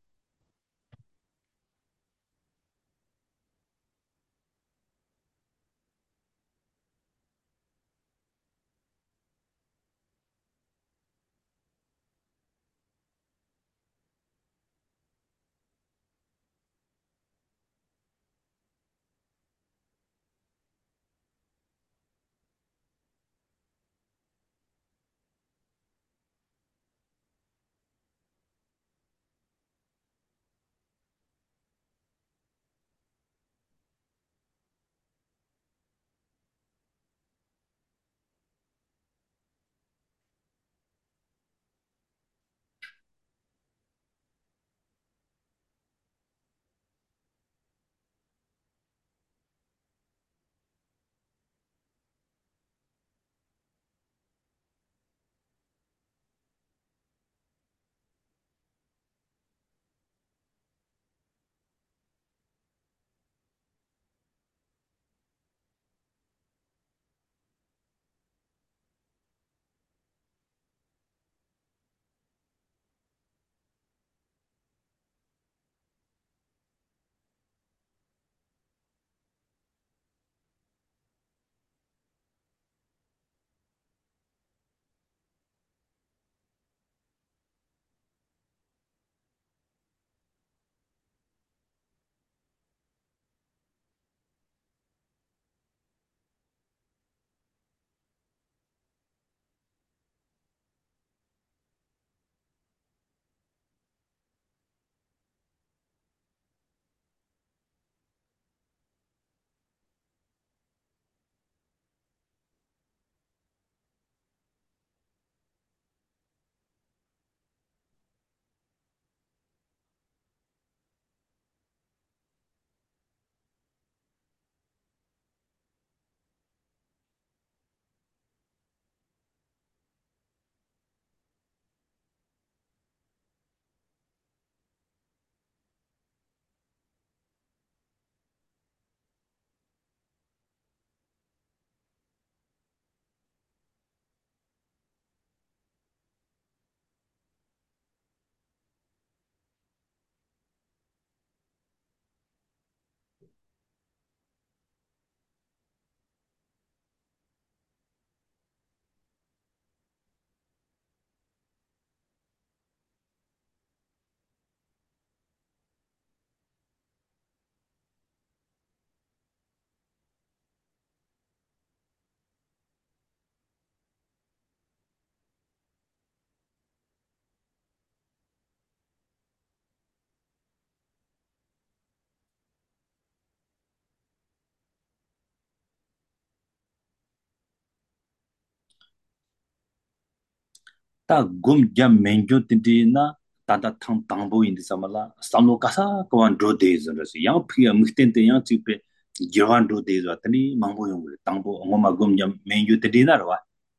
ता गुम जम मेंजो तिंदी ना ताता थंग तांबो इन समला सामलो कासा कवन ड्रो डेज रस yang phi mixten te yang chi pe jiran ड्रो डेज atani mangbo yong tangbo ngoma gum jam menju tindi na ro.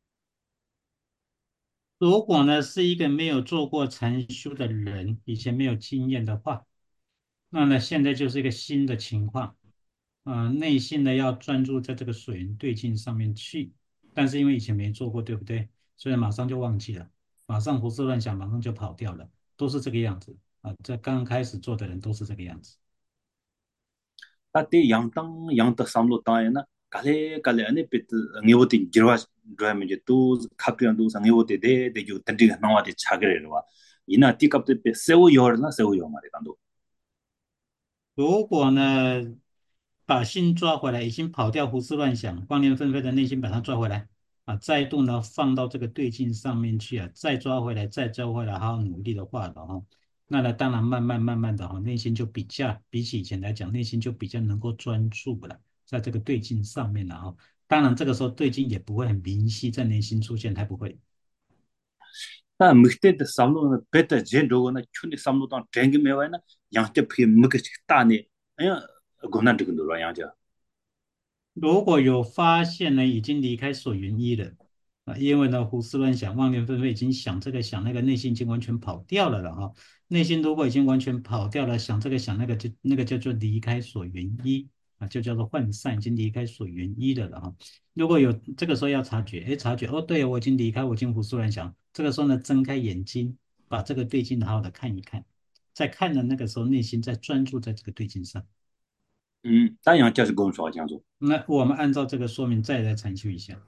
如果呢是一个没有做过禅修的人，以前没有经验的话，那呢现在就是一个新的情况，啊、内心呢要专注在这个水源对境上面去，但是因为以前没做过，对不对？所以马上就忘记了，马上胡思乱想，马上就跑掉了，都是这个样子啊。这刚开始做的人都是这个样子。 ta te yang tang yang ta samlo ta ya na kale kale ane pet ngewoti jirwa dra me je tu khapyan du sang ngewoti de de ju tandi na wa de chagre ro wa ina ti kap te pe sewo yor na sewo yor ma de kan do. 如果呢，把心抓回来，已经跑掉、胡思乱想、妄念纷飞的内心，把它抓回来啊，再度呢放到这个对境上面去啊，再抓回来，再抓回来，好好努力的话的哈，那呢，当然慢慢慢慢的哈，内心就比较比起以前来讲，内心就比较能够专注了，在这个对境上面了哈。当然这个时候对境也不会很明晰在内心出现，还不会。 ta mixte de samlo na pet je do na chuni samlo ta teng me wa na yang te phi mik ta ne aya gona de kan do ra yang ja. 如果有发现呢，已经离开所缘一了啊，因为呢胡思乱想、妄念纷飞，已经想这个想那个，内心已经完全跑掉了了哈。内心如果已经完全跑掉了，想这个想那个，就那个叫做离开所缘一啊，就叫做涣散，已经离开所缘一的了哈。如果有这个时候要察觉，哎，察觉哦，对，我已经离开，我已经胡思乱想。这个时候呢，睁开眼睛，把这个对境好好的看一看，在看的那个时候，内心在专注在这个对境上。 嗯，但样就是跟我说这样做。 那我们按照这个说明再来阐述一下。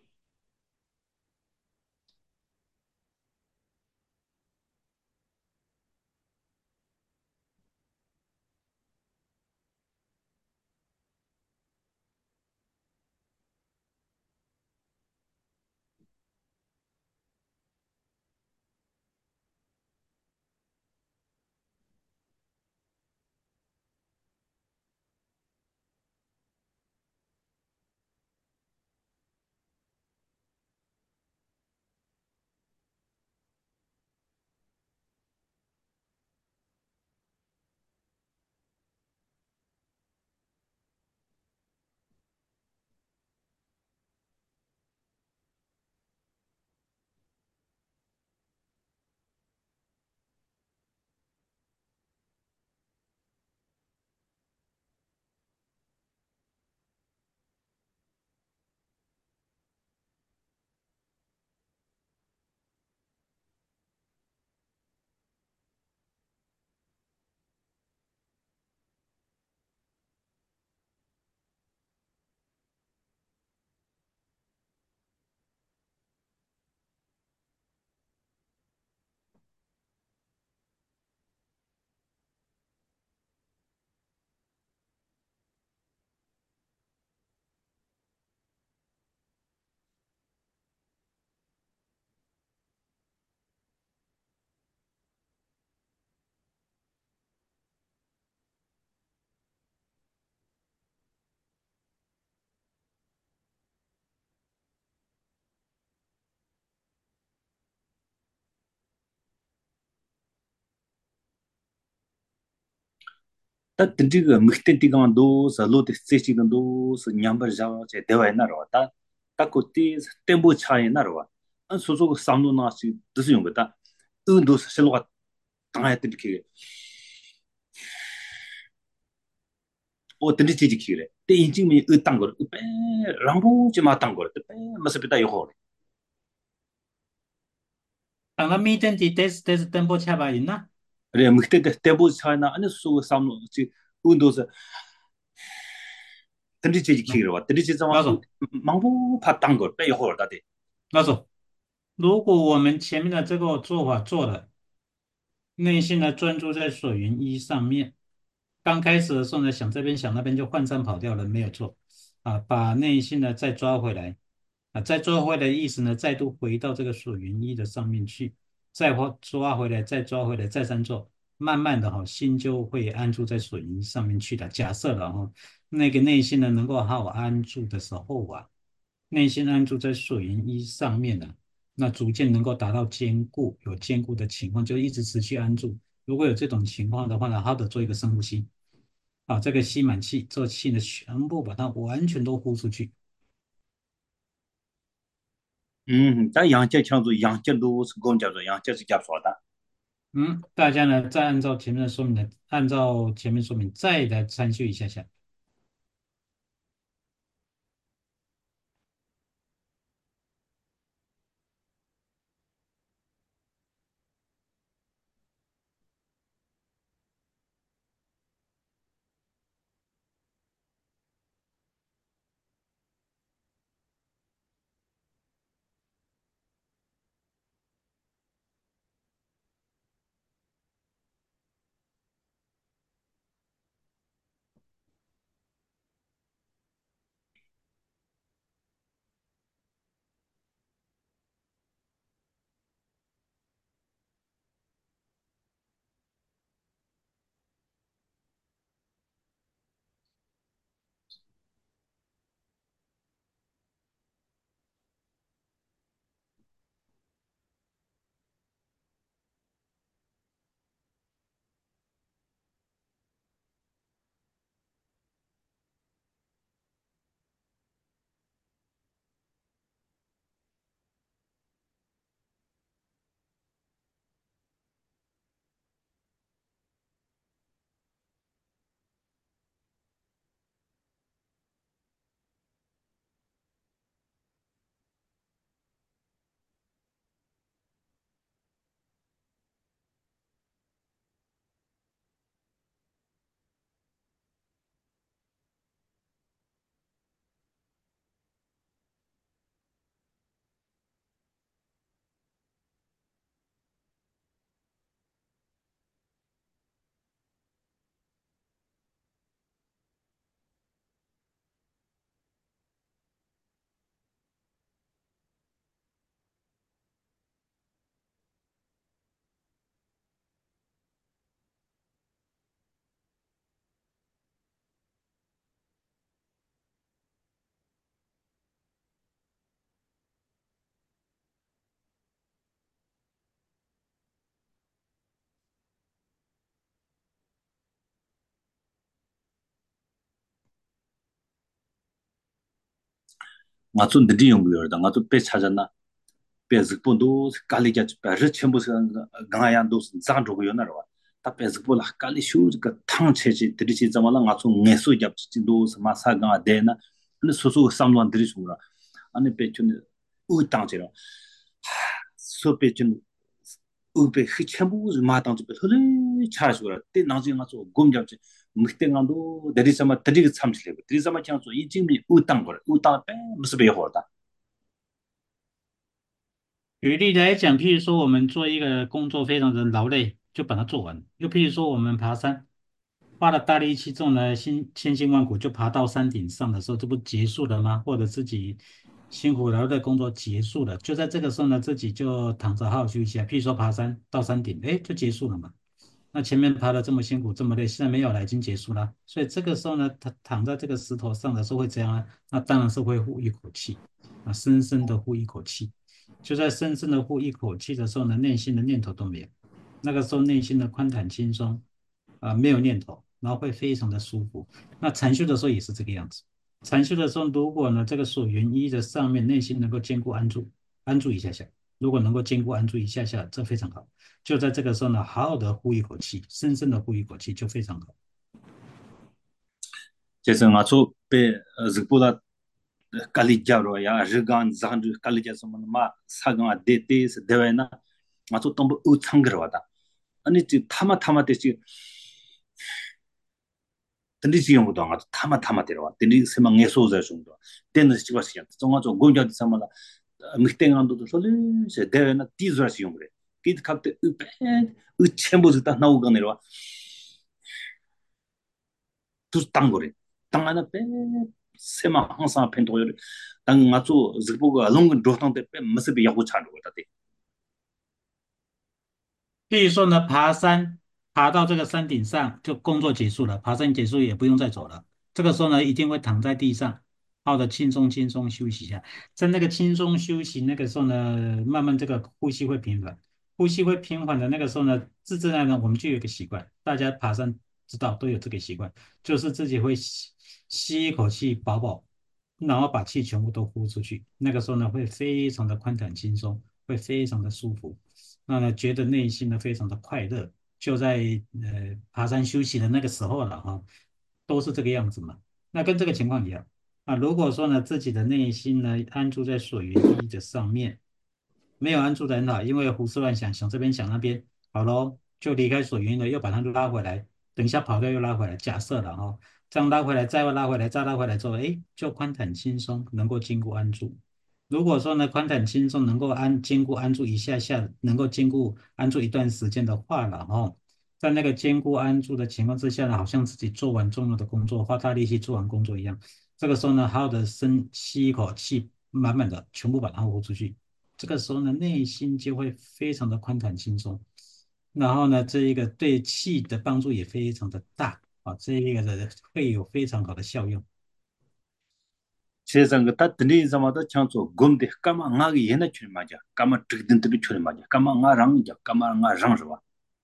ता तिंदी ग मिखते तिगां दो सलो ते सेची गं दो स न्याम्बर जावा चे देवाय ना रो ता ता कोती टेम्बो छाय ना रो अन सोसो ग सामनो ना सी दस योंग ता उ दो सलो गा ताया तिंदी ओ तिंदी चीज की रे ते इंजिंग में उ तांग गर पे रांबो चे मा तांग गर ते पे मस पिता यो हो 等到密电体 des des 登波恰巴音呐， रे मिखते ते टेम्बो छाय ना अन सो सामनो ची उ दो स तिंदी चीज की रो तिंदी चीज वा 老总， 망보 파 तांग गर पे यो हो 다 दे 老总，如果我们前面的这个做法做了，内心的专注在所缘一上面，刚开始的时候呢，想这边想那边就涣散跑掉了，没有错啊，把内心呢再抓回来啊，再抓回来的意思呢，再度回到这个所缘一的上面去，再抓抓回来，再抓回来，再三做，慢慢的哈，心就会安住在所缘一上面去的。假设了哈，那个内心呢能够好好安住的时候啊，内心安住在所缘一上面呢。 那逐渐能够达到坚固，有坚固的情况，就一直持续安住。如果有这种情况的话呢，好好的做一个深呼吸，啊，这个吸满气，做气呢全部把它完全都呼出去。 嗯，但杨节强做杨节路是公叫做杨节是叫说的。 嗯，大家呢再按照前面的说明的，按照前面说明再来参修一下下。 我做的这用不了的，我做别찾았나别日本都咖喱家别日全部是俺样都是藏族有那种啊，他别日本啦咖喱修这个汤切切，这里是怎么了？我从爱手家这都是马啥个的呢？那叔叔三乱这里说了，俺那边就那我当着了，说别就我被黑全部是马当这边后来查出来，对那时我做公交车，没得俺都这里什么这里个参起来，这里什么讲说已经没我当过了，我当呗，不是别好的。 举例来讲，譬如说我们做一个工作非常的劳累，就把它做完；又譬如说我们爬山，花了大力气，中了辛千辛万苦，就爬到山顶上的时候，这不结束了吗？或者自己辛苦劳累的工作结束了，就在这个时候呢，自己就躺着好好休息啊。譬如说爬山到山顶，哎，就结束了嘛。那前面爬的这么辛苦这么累，现在没有了，已经结束了。所以这个时候呢，他躺在这个石头上的时候会怎样呢？那当然是会呼一口气啊，深深的呼一口气。就在深深的呼一口气的时候呢，内心的念头都没有。那个时候内心的宽坦轻松啊，没有念头，然后会非常的舒服。那禅修的时候也是这个样子。禅修的时候，如果呢这个所缘一的上面内心能够坚固安住，安住一下下，如果能够坚固安住一下下，这非常好。就在这个时候呢，好好的呼一口气，深深的呼一口气，就非常好。 就是我做被呃日本的咖喱加罗呀，日干咱这咖喱加什么的嘛，啥个啊，对对是对外呢，我做东北欧唱歌的，啊你这他妈他妈的是，真的是用不到啊，他妈他妈的了，真的什么艺术在中的，真的是这个事情，中国做公交的什么了，呃，没得俺都都说的是对外呢，第一是用的，给他看的一般，一全部是他那我讲的了。都是当过的，当然了，别什么항상偏多的，但我做这个龙跟罗汤的，别没事别要我掺着的的。 譬如说呢，爬山，爬到这个山顶上，就工作结束了，爬山结束也不用再走了。这个时候呢，一定会躺在地上， 好的，轻松轻松休息一下，在那个轻松休息那个时候呢，慢慢这个呼吸会平缓，呼吸会平缓的那个时候呢，自自然然我们就有一个习惯，大家爬山知道都有这个习惯，就是自己会吸吸一口气饱饱，然后把气全部都呼出去，那个时候呢会非常的宽坦轻松，会非常的舒服，那呢觉得内心呢非常的快乐，就在呃爬山休息的那个时候了哈，都是这个样子嘛，那跟这个情况一样。啊，如果说呢，自己的内心呢安住在所缘一的上面，没有安住的很好，因为胡思乱想，想这边想那边，好咯，就离开所缘了，又把它拉回来，等一下跑掉又拉回来，假设了哈，这样拉回来，再拉回来，再拉回来之后，哎，就宽坦轻松，能够兼顾安住。如果说呢，宽坦轻松能够安兼顾安住一下下，能够兼顾安住一段时间的话了哈，在那个兼顾安住的情况之下呢，好像自己做完重要的工作，花大力气做完工作一样。这个时候呢，好好的深吸一口气，满满的全部把它呼出去。这个时候呢，内心就会非常的宽坦轻松。然后呢，这一个对气的帮助也非常的大啊，这一个的会有非常好的效用。 세상 그다 드니 자마다 창조 곰데 까마 나기 예나 출 맞아 까마 트든들 출 맞아 까마 나랑 자 까마 나랑 저와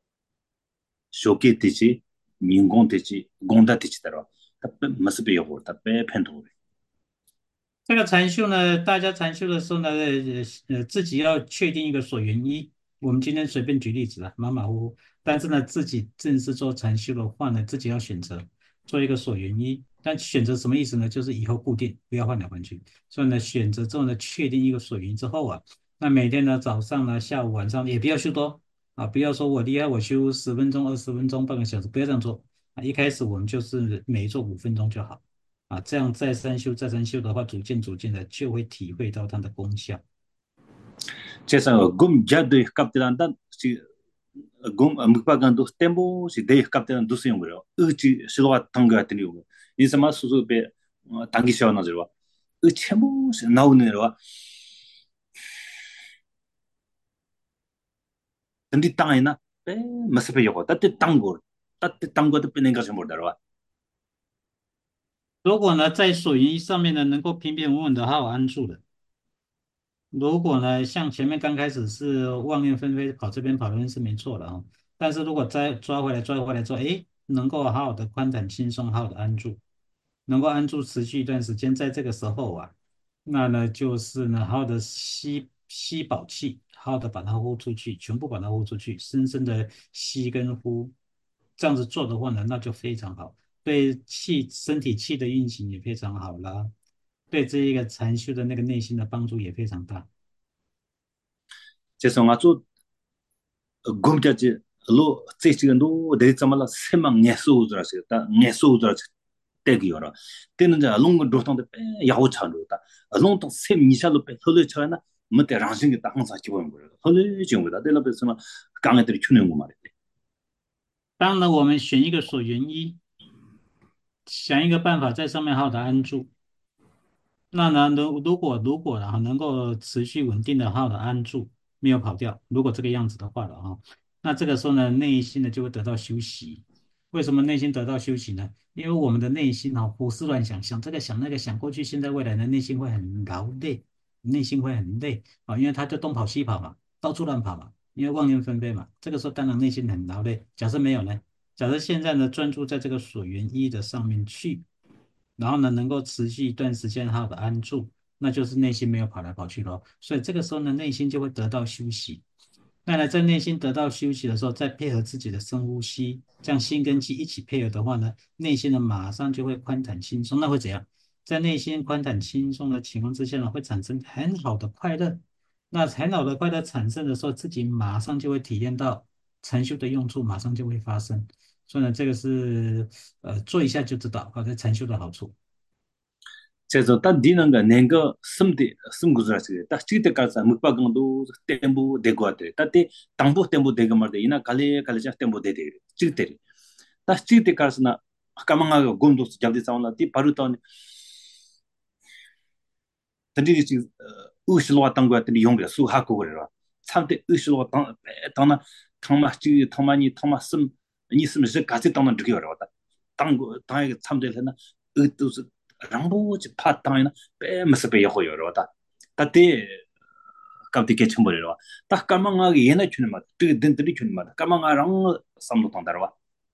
쇼케 티치 닝공 티치 곤다 티치 따라 답be 마스베 요고 답be 펜도 这个禅修呢，大家禅修的时候呢，呃呃，自己要确定一个所缘一。我们今天随便举例子啊，马马虎虎。但是呢，自己正式做禅修的话呢，自己要选择做一个所缘一。但选择什么意思呢？就是以后固定，不要换来换去。所以呢，选择之后呢，确定一个所缘之后啊，那每天呢，早上呢、下午、晚上也不要修多啊，不要说我厉害，我修十分钟、二十分钟、半个小时，不要这样做啊。一开始我们就是每做五分钟就好。啊，这样再三修再三修的话，逐渐逐渐的就会体会到它的功效。 세상 곰 자드 갑들한다 시 곰 묵바간도 템보 시 데이 갑들한 두스용 거요 으지 실로가 당가 같은 요 이스마 수수베 당기 시원나 저와 으 쳔보 나오는 거와 근데 땅이나 빼 마스베 요고 따뜻 땅고 따뜻 땅고도 빼는 거지 모르더라 如果呢，在水云上面呢，能够平平稳稳的好好安住的，如果呢，像前面刚开始是妄念纷飞，跑这边跑那边是没错的啊。但是如果再抓回来，抓回来之后，诶，能够好好的宽坦轻松，好好的安住，能够安住持续一段时间，在这个时候啊，那呢就是呢，好好的吸吸饱气，好好的把它呼出去，全部把它呼出去，深深的吸跟呼，这样子做的话呢，那就非常好，对气身体气的运行也非常好啦。对这一个禅修的那个内心的帮助也非常大。 그래서 아주 곰자지 로 제치근도 데이자말라 세망 예수우즈라시다 예수우즈라시 때기요라 때는 자 롱고 도통데 빼 야고 찬로다 롱통 셈 미샬로 빼 설레 쳐나 뭐때 랑싱이 딱 항상 기본 거예요 설레 지금 거다 내가 그래서 강애들이 추는 거 말이야 当然，我们选一个所缘一，想一个办法在上面好好的安住。那呢，如如果如果然后能够持续稳定的好好的安住，没有跑掉，如果这个样子的话了哈，那这个时候呢，内心呢就会得到休息。为什么内心得到休息呢？因为我们的内心哈胡思乱想，想这个想那个，想过去、现在、未来的内心会很劳累，内心会很累啊，因为他就东跑西跑嘛，到处乱跑嘛，因为妄念纷飞嘛。这个时候当然内心很劳累。假设没有呢？假设现在呢专注在这个所缘一的上面去。然后呢，能够持续一段时间好好的安住，那就是内心没有跑来跑去咯。所以这个时候呢，内心就会得到休息。那呢，在内心得到休息的时候，再配合自己的深呼吸，这样心跟气一起配合的话呢，内心呢马上就会宽坦轻松。那会怎样？在内心宽坦轻松的情况之下呢，会产生很好的快乐。那很好的快乐产生的时候，自己马上就会体验到禅修的用处，马上就会发生。所以呢，这个是呃做一下就知道，好在禅修的好处。 그래서 딱 니는 거 nenga 심데 심 구즈라시 딱 치때 가서 묵바강도 템보 되고 왔대 딱때 당보 템보 되고 말데 이나 갈레 갈레자 템보 되대 치때 딱 치때 가서나 까망하고 곰도 잡디 싸운다 티 바루던 던디지 지 우실로 왔던 거 같더니 용게 수하고 그래라 참때 우실로 왔던 당나 당마치 당마니 당마슴 니슴 저 같이 당는 저기 왔다 당고 당에 참들 했나 으도 랑보 지 파타이나 빼 무슨 빼 호요로다 따때 갑디 개침버려와 딱 까망하게 얘네 주는 맛 뜨든들이 주는 맛 까망아랑 삼도 통다와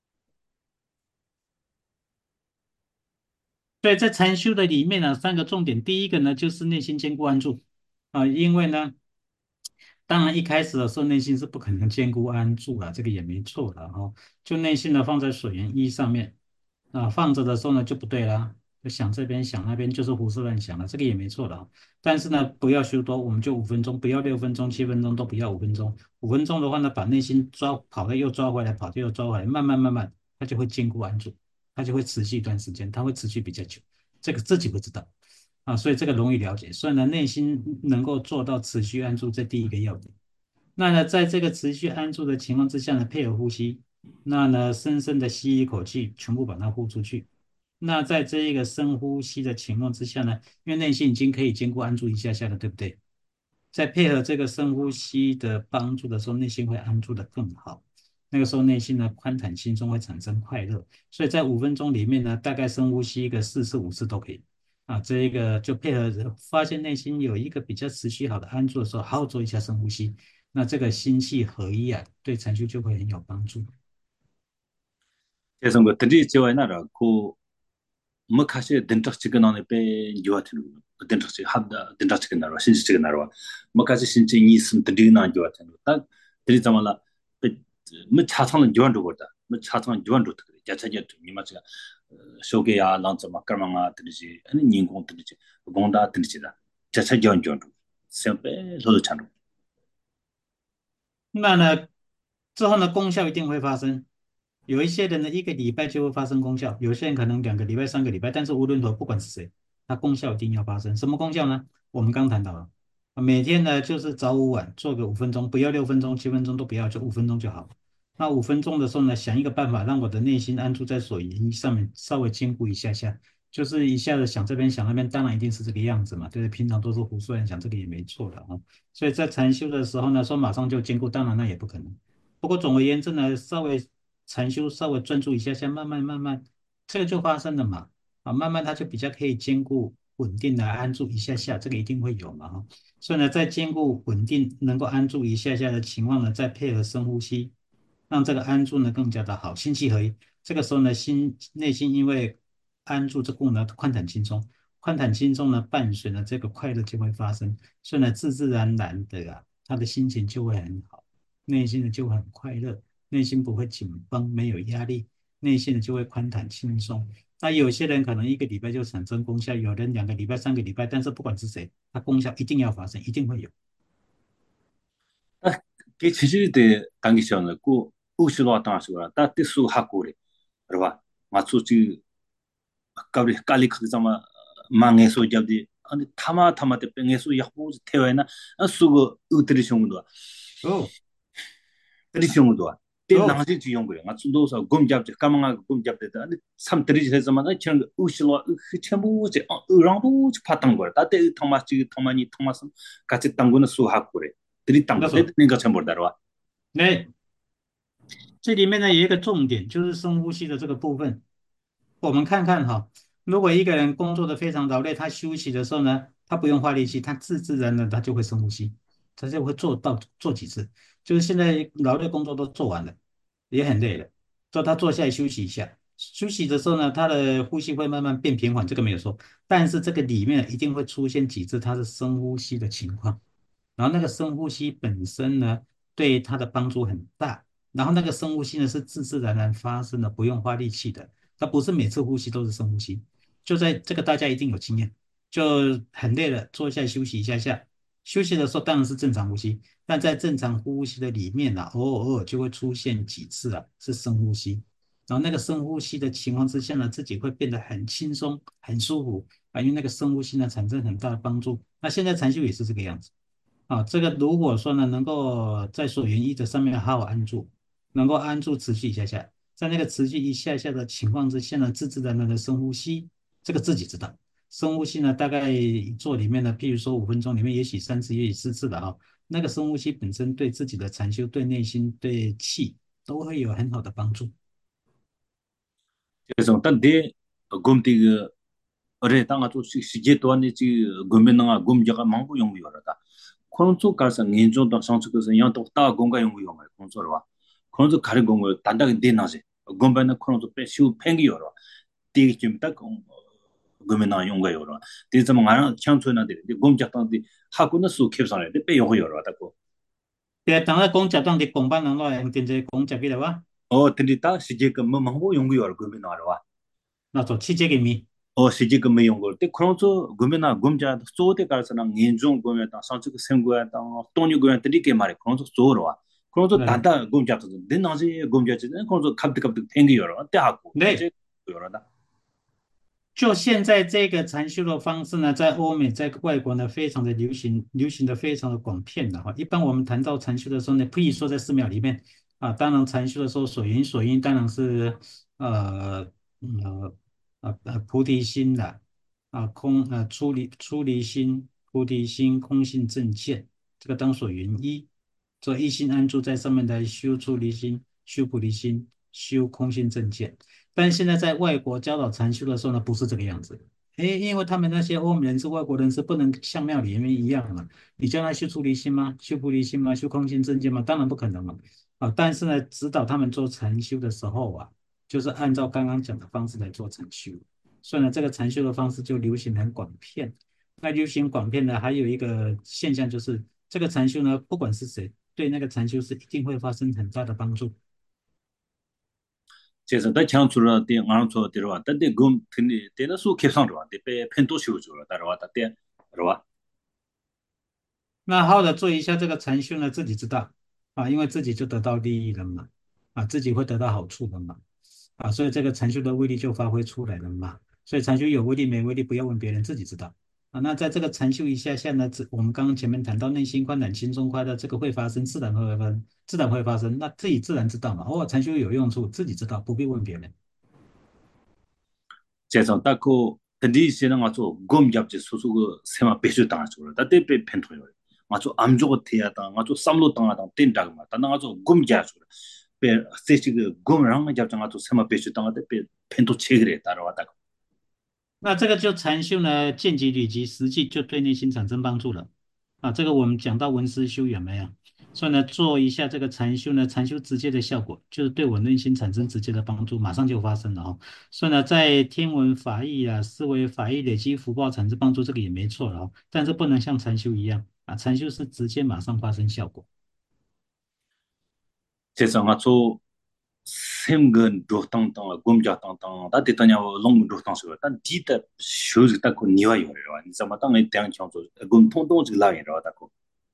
所以在禅修的里面呢，三个重点，第一个呢就是内心坚固安住啊，因为呢。当然，一开始的时候内心是不可能兼顾安住了，这个也没错的哈。就内心呢放在水源一上面啊，放着的时候呢就不对啦，就想这边想那边，就是胡思乱想了，这个也没错的啊。但是呢，不要修多，我们就五分钟，不要六分钟、七分钟都不要五分钟。五分钟的话呢，把内心抓跑了又抓回来，跑了又抓回来，慢慢慢慢，它就会兼顾安住，它就会持续一段时间，它会持续比较久，这个自己会知道。啊，所以这个容易了解。所以呢，内心能够做到持续安住，这第一个要点。那呢，在这个持续安住的情况之下呢，配合呼吸，那呢，深深的吸一口气，全部把它呼出去。那在这一个深呼吸的情况之下呢，因为内心已经可以兼顾安住一下下了，对不对？在配合这个深呼吸的帮助的时候，内心会安住的更好。那个时候内心呢宽坦轻松，会产生快乐。所以在五分钟里面呢，大概深呼吸一个四次五次都可以。啊，这一个就配合发现内心有一个比较持续好的安住的时候，好好做一下深呼吸。那这个心气合一啊，对禅修就会很有帮助。 그래서 뭐 드리 지와이나라 고 뭐카시 덴탁치가 나네 빼 요아트는 덴탁치 하다 덴탁치가 나와 신치가 나와 뭐카시 신치 이슴 드리나 요아트는 딱 드리 자말라 뭐 차창은 요한도 거다 뭐 차창은 요한도 그래 자차게 미마치가 쇼게야 란자 마카망아 드리지 아니 닝공 드리지 공다 드리지다 자차 요한 요한도 sempre 로도 찬도 那呢，之后呢，功效一定会发生。有一些人呢，一个礼拜就会发生功效；有些人可能两个礼拜、三个礼拜。但是无论如何，不管是谁，他功效一定要发生。什么功效呢？我们刚谈到了，每天呢就是早午晚做个五分钟，不要六分钟、七分钟都不要，就五分钟就好。那五分钟的时候呢，想一个办法，让我的内心安住在所言上面，稍微兼顾一下下，就是一下子想这边想那边，当然一定是这个样子嘛，对不对？平常都是胡思乱想，这个也没错的啊。所以在禅修的时候呢，说马上就兼顾，当然那也不可能。不过总而言之呢，稍微禅修稍微专注一下下，慢慢慢慢，这个就发生了嘛。啊，慢慢它就比较可以兼顾稳定的安住一下下，这个一定会有嘛哈。所以呢，在兼顾稳定能够安住一下下的情况呢，再配合深呼吸，让这个安住呢更加的好，心气合一。这个时候呢，心内心因为安住这功能宽坦轻松，宽坦轻松呢，伴随呢这个快乐就会发生，所以呢，自自然然的啊，他的心情就会很好，内心呢就会很快乐，内心不会紧绷，没有压力，内心呢就会宽坦轻松。那有些人可能一个礼拜就产生功效，有人两个礼拜、三个礼拜，但是不管是谁，他功效一定要发生，一定会有。 그 지지대 당기셔는 고 우시로 왔다 하시고 다 뜻수 하고래 그러봐 맞추지 아까리 깔리 크게 잡아 망해서 잡디 아니 타마 타마 때 뺑해서 약보 태워나 수고 우트리숑도 哦 트리숑도 때 哦 낭지 지용 거야 맞추도서 곰잡지 까망아 곰잡대다 아니 삼 트리지 해서만 저런 우시로 흑체무지 어랑도 파탄 거야 다때 타마지 타마니 타마스 같이 당고는 수 하고래 들이 당고 那时候， 내가 참 모르더라 那这里面呢有一个重点，就是深呼吸的这个部分。我们看看哈，如果一个人工作的非常劳累，他休息的时候呢，他不用花力气，他自自然的他就会深呼吸，他就会做到做几次。就是现在劳累工作都做完了，也很累了，之后他坐下来休息一下。休息的时候呢，他的呼吸会慢慢变平缓，这个没有说。但是这个里面一定会出现几次他是深呼吸的情况。然后那个深呼吸本身呢，对他的帮助很大。然后那个深呼吸呢是自自然然发生的，不用花力气的。它不是每次呼吸都是深呼吸，就在这个大家一定有经验，就很累了，坐下来休息一下下。休息的时候当然是正常呼吸，但在正常呼吸的里面呢、啊，偶尔偶尔就会出现几次啊是深呼吸。然后那个深呼吸的情况之下呢，自己会变得很轻松、很舒服啊，因为那个深呼吸呢产生很大的帮助。那现在禅修也是这个样子。啊，这个如果说呢，能够在所缘一的上面好好安住，能够安住持续一下下，在那个持续一下下的情况之下呢，自自然然的深呼吸，这个自己知道。深呼吸呢，大概做里面呢，譬如说五分钟里面，也许三次，也许四次的啊。那个深呼吸本身对自己的禅修、对内心、对气都会有很好的帮助。 그래서 단대 곰띠 어레 땅아 또 시제 또한이 지 고민나가 곰자가 망고 용이어라다 콘소 가서 인종도 상속에서 양도 다 공가 용이 용을 콘소로 콘소 가리 공을 단단히 되나지 곰바나 콘소 빼시우 팽기여라 되게 좀딱 고민나 용가여라 되게 뭐 하나 창초나 되 곰자당디 하고는 수 캡상에 빼 용이여라다고 để tao nói con chặt trong thì cùng ban nó nói tiền gì cũng chặt cái đó á 어 근데 시제 그뭐 망고 용이여라 고민나라 nó tổ chức cái mi 어 시지 그 메용 걸때 그런서 그러면 금자 소대 가서는 인종 그러면 상식 생고야 땅 돈이 그러면 되게 말이 그런서 소로와 그런서 rồi 단다 금자도 내나지 금자지는 그런서 갑자기 갑자기 땡기여라 때하고 đấy 이제 여러다 就现在这个禅修的方式呢，在欧美、在外国呢，非常的流行，流行的非常的广片的哈。一般我们谈到禅修的时候呢，譬如说在寺庙里面啊，当然禅修的时候所云所应当然是呃呃呃呃菩提心的啊，空呃出离出离心、菩提心、空性正见，这个当所云依，做一心安住在上面的修出离心、修菩提心、修空性正见。但是现在在外国教导禅修的时候呢，不是这个样子。诶，因为他们那些欧美人是外国人，是不能像庙里面一样嘛。你叫他修出离心吗？修菩提心吗？修空性正见吗？当然不可能嘛。啊，但是呢，指导他们做禅修的时候啊，就是按照刚刚讲的方式来做禅修。所以呢，这个禅修的方式就流行很广片。那流行广片呢，还有一个现象就是，这个禅修呢，不管是谁，对那个禅修是一定会发生很大的帮助。 그래서 다 창출을 때 안초 들어와 근데 금 근데 때는 수 개성으로 왔대 배 펜도 씌워줘라 따라왔다 때 들어와 那好好的做一下这个禅修呢，自己知道啊，因为自己就得到利益了嘛，啊，自己会得到好处的嘛，啊，所以这个禅修的威力就发挥出来了嘛。所以禅修有威力没威力，不要问别人，自己知道啊。那在这个禅修一下下呢，自我们刚刚前面谈到内心宽坦、心中快乐，这个会发生，自然会发生，自然会发生。那自己自然知道嘛。哦，禅修有用处，自己知道，不必问别人。 그래서 딱그 근디시는 아주 곰 잡지 수수 세마 배수 당하죠 다때 배 펜토요 아주 암조고 태야다 아주 쌈로 당하다 땡다가 맞다 아주 곰 잡죠 배 세시그 곰랑 잡장 아주 세마 배수 당하다 배 펜토 체그래 따라왔다 那这个就禅修呢，见机履机，实际就对内心产生帮助了啊。这个我们讲到文思修有没有？所以呢，做一下这个禅修呢，禅修直接的效果就是对我内心产生直接的帮助，马上就发生了哦。所以呢，在天文法义啊、思维法义累积福报产生帮助，这个也没错了哦。但是不能像禅修一样啊，禅修是直接马上发生效果。 그래서 아주 sem근 조탕탕 곰자탕탕 다 대타냐 롱 조탕서 단 디다 쇼즈 딱고 니와 요래요 아니 좀 땅에 대한 청소 곰 통통 지라이로 딱고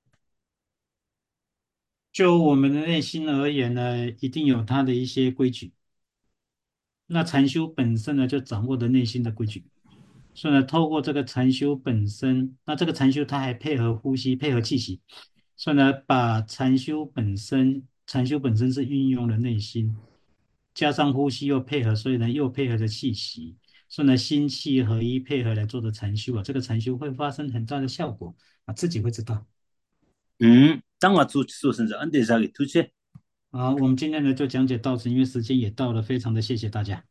就我们的内心而言呢，一定有它的一些规矩。那禅修本身呢，就掌握着内心的规矩。所以呢，透过这个禅修本身，那这个禅修它还配合呼吸，配合气息，所以呢，把禅修本身，禅修本身是运用了内心，加上呼吸又配合，所以呢，又配合着气息，所以呢，心气合一配合来做的禅修啊，这个禅修会发生很大的效果啊，自己会知道。 음 땅아 주 소선자 안데 자기 투체 啊，我们今天呢就讲解到此，因为时间也到了，非常的谢谢大家。